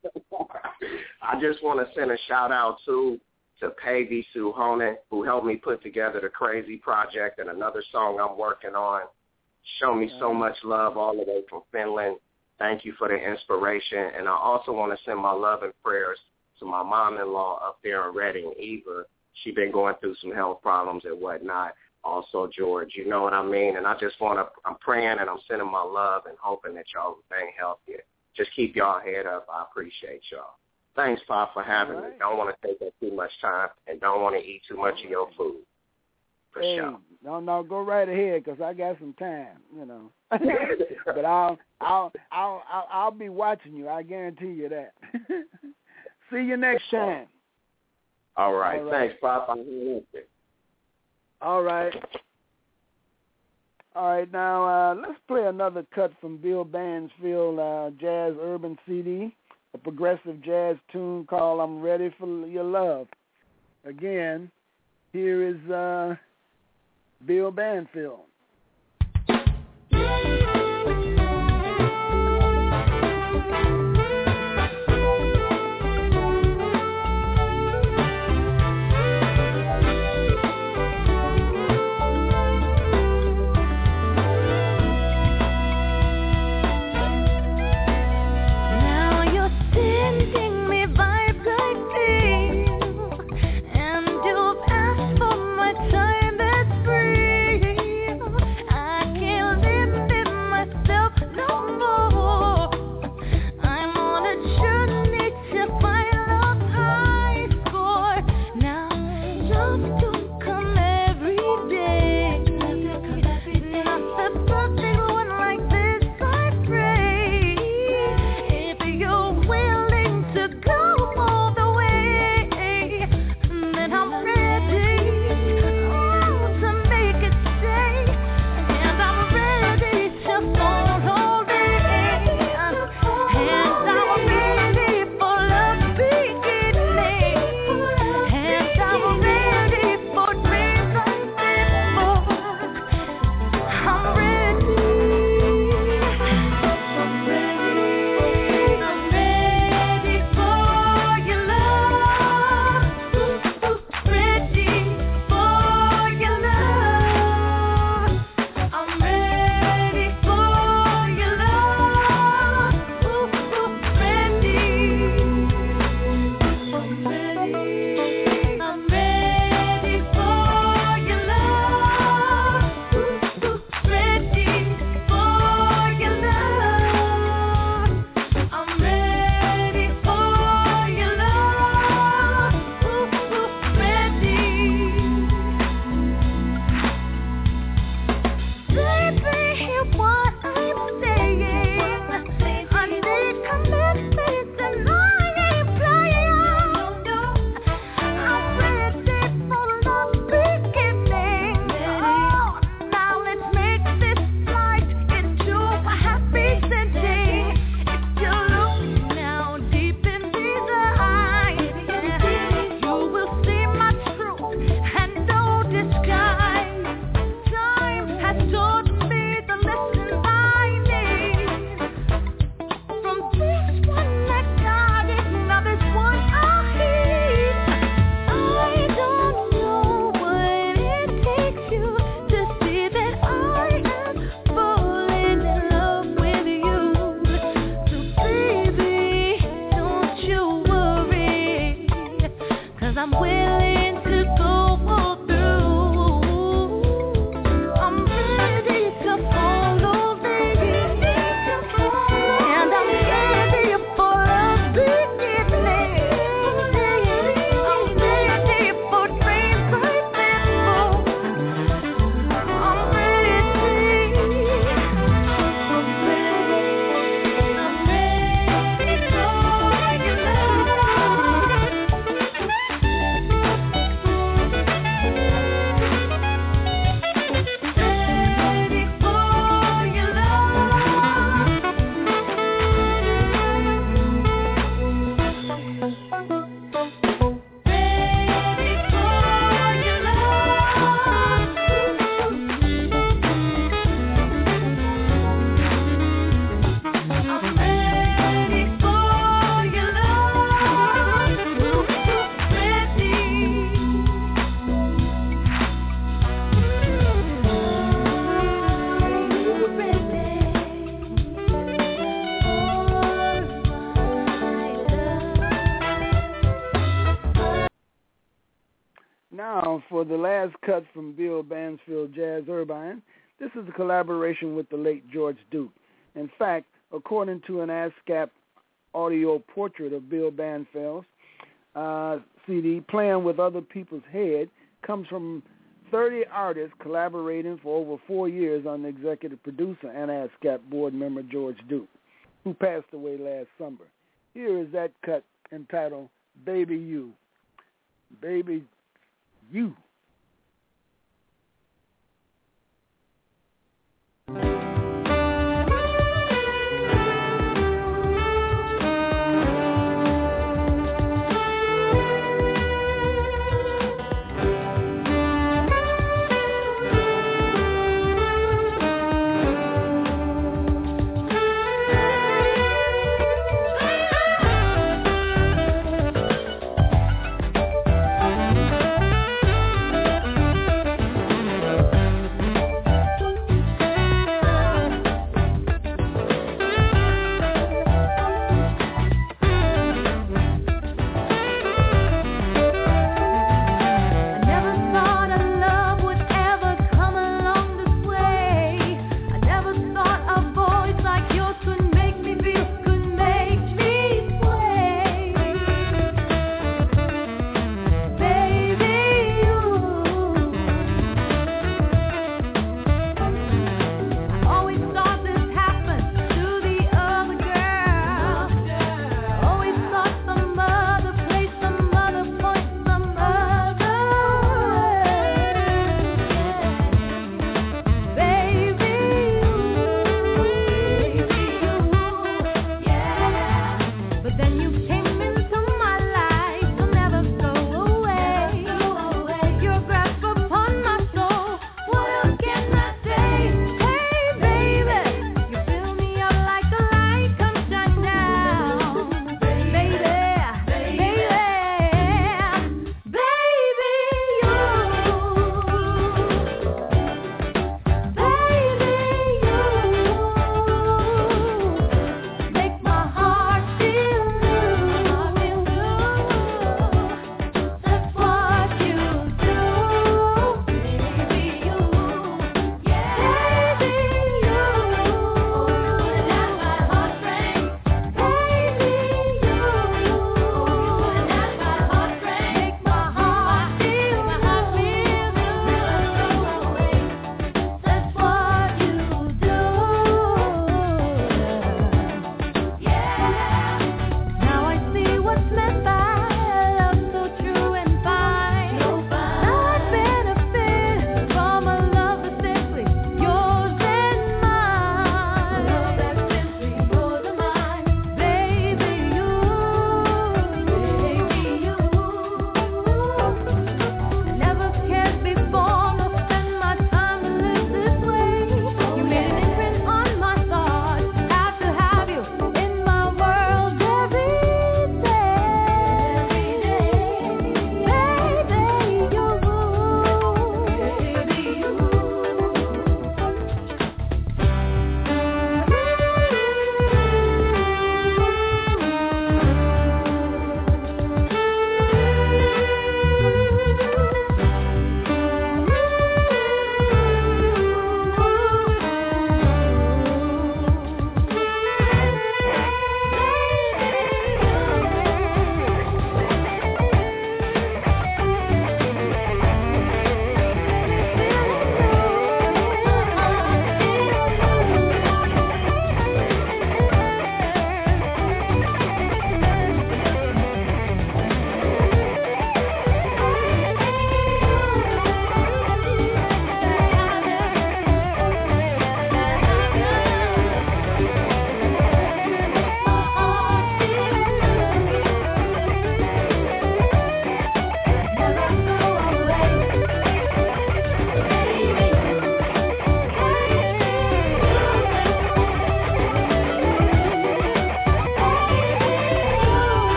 I just want to send a shout-out to to Pavy Suhonen, who helped me put together the Crazy Project and another song I'm working on. Show me so much love all the way from Finland. Thank you for the inspiration. And I also want to send my love and prayers to my mom-in-law up there in Reading, Eva. She been going through some health problems and whatnot. Also, George, you know what I mean? And I just want to, I'm praying and I'm sending my love and hoping that y'all remain healthy. Just keep y'all head up. I appreciate y'all. Thanks, Pop, for having right. me. Don't want to take up too much time and don't want to eat too much of your food. For hey, sure. No, no, go right ahead because I got some time, you know. But I'll, I'll, I'll, I'll, I'll be watching you. I guarantee you that. See you next time. All right. All right. Thanks, Pop. I'm here. All right. All right, now uh, let's play another cut from Bill Banfield uh, Jazz Urban C D, a progressive jazz tune called I'm Ready for Your Love. Again, here is uh, Bill Banfield. And you've asked for my time that's free. for the last cut from Bill Banfield Jazz Irvine, this is a collaboration with the late George Duke. In fact, according to an ASCAP audio portrait of Bill Banfield's uh, C D, Playing with Other People's Head, comes from thirty artists collaborating for over four years on the executive producer and ASCAP board member George Duke, who passed away last summer. Here is that cut entitled Baby You. Baby You. Baby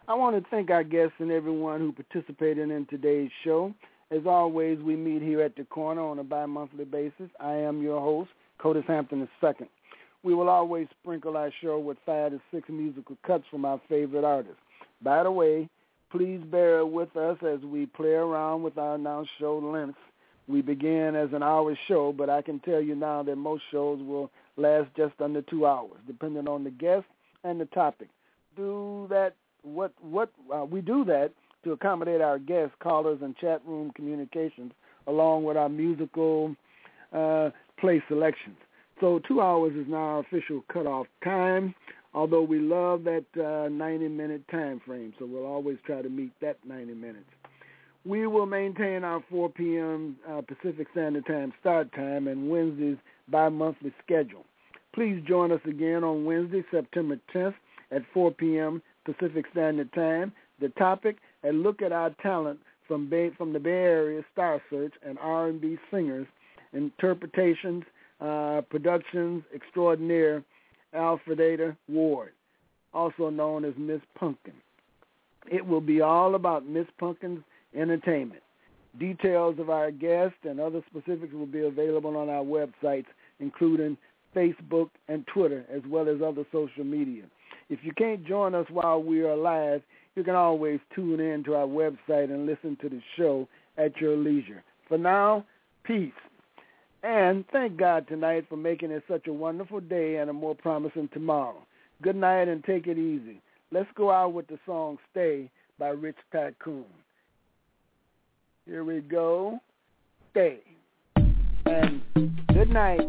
I want to thank our guests and everyone who participated in today's show. As always, we meet here at the corner on a bi-monthly basis. I am your host, Curtis Hampton the Second. We will always sprinkle our show with five to six musical cuts from our favorite artists. By the way, please bear with us as we play around with our announced show lengths. We begin as an hour show, but I can tell you now that most shows will last just under two hours, depending on the guest and the topic. Do that. What what uh, we do that to accommodate our guests, callers, and chat room communications, along with our musical uh, play selections. So two hours is now our official cutoff time, although we love that uh, ninety-minute time frame, so we'll always try to meet that ninety minutes. We will maintain our four p.m. Uh, Pacific Standard Time start time and Wednesday's bi-monthly schedule. Please join us again on Wednesday, September tenth at four p.m. Pacific Standard Time. The topic, a look at our talent from Bay, from the Bay Area Star Search and R and B singers, interpretations, uh, productions extraordinaire, Alfredata Ward, also known as Miss Pumpkin. It will be all about Miss Pumpkin's entertainment. Details of our guests and other specifics will be available on our websites, including Facebook and Twitter, as well as other social media. If you can't join us while we are live, you can always tune in to our website and listen to the show at your leisure. For now, peace. And thank God tonight for making it such a wonderful day and a more promising tomorrow. Good night and take it easy. Let's go out with the song Stay by Rich Tycoon. Here we go. Stay. And good night.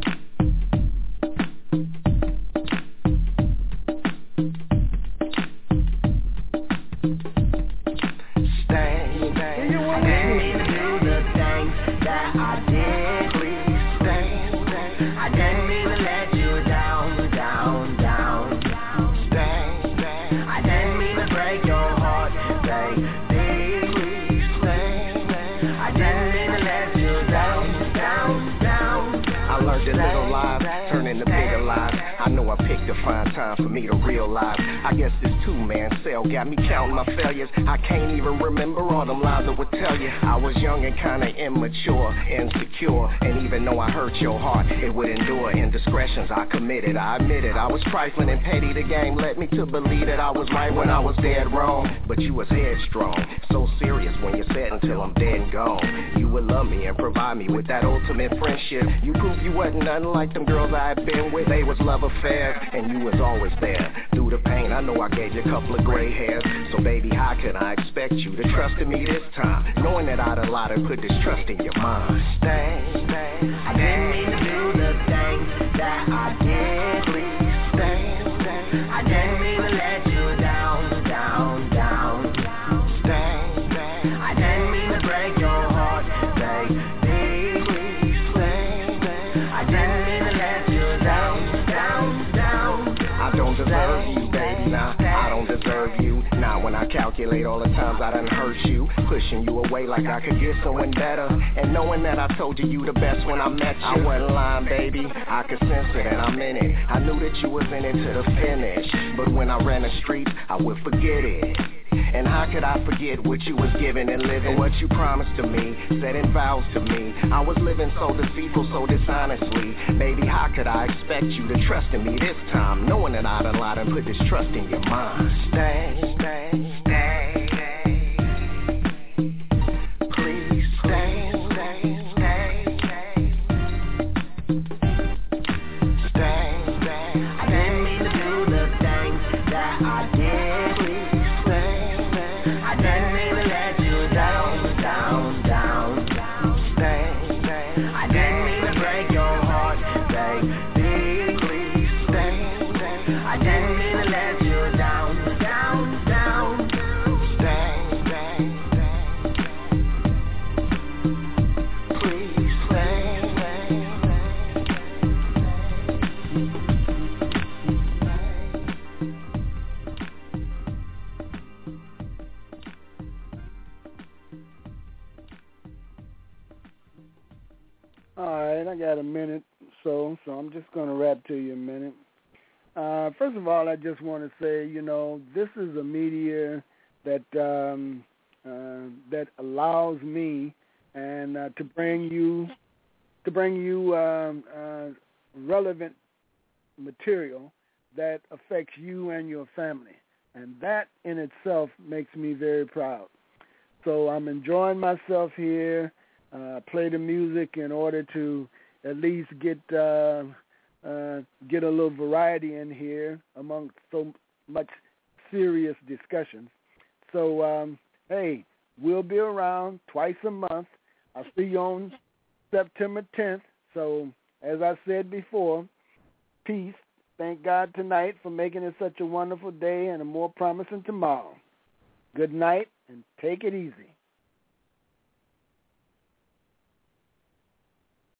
To find time for me to realize I guess this two-man cell got me counting my failures. I can't even remember all them lies I would tell you. I was young and kinda immature, insecure, and even though I hurt your heart, it would endure indiscretions I committed. I admit it, I was trifling and petty. The game led me to believe that I was right when I was dead wrong. But you was headstrong, so serious when you said until I'm dead and gone you would love me and provide me with that ultimate friendship. You proved you wasn't nothing like them girls I had been with. They was love affairs, and you was always there. Through the pain, I know I gave you a couple of gray hairs. So baby, how can I expect you to trust in me this time, knowing that I'd have lied and put this trust in your mind? Stay, stay, I didn't mean to do the things that I did. Please stay, stay, I didn't mean to let you down, down, down. Stay, stay, I didn't mean to break your heart, baby. Please stay, stay, I didn't mean to let you down, down, down. I don't deserve you, baby, nah, I don't deserve you. Now when I calculate all the times I done hurt you, pushing you away like I could get someone better, and knowing that I told you you the best when I met you, I wasn't lying, baby, I could sense it and I'm in it. I knew that you was in it to the finish, but when I ran the streets, I would forget it. And how could I forget what you was giving and living, what you promised to me, setting vows to me? I was living so deceitful, so dishonestly. Baby, how could I expect you to trust in me this time, knowing that I done lied and put this trust in your mind? Stay, stay, stay. Please stay, stay, stay. Stay, stay. I didn't mean to do the things that I did. I got a minute or so, so I'm just going to rap to you a minute. Uh, first of all, I just want to say, you know, this is a media that um, uh, that allows me and uh, to bring you to bring you um, uh, relevant material that affects you and your family, and that in itself makes me very proud. So I'm enjoying myself here. Uh, play the music in order to at least get uh, uh, get a little variety in here amongst so much serious discussions. So, um, hey, we'll be around twice a month. I'll see you on September tenth. So, as I said before, peace. Thank God tonight for making it such a wonderful day and a more promising tomorrow. Good night and take it easy.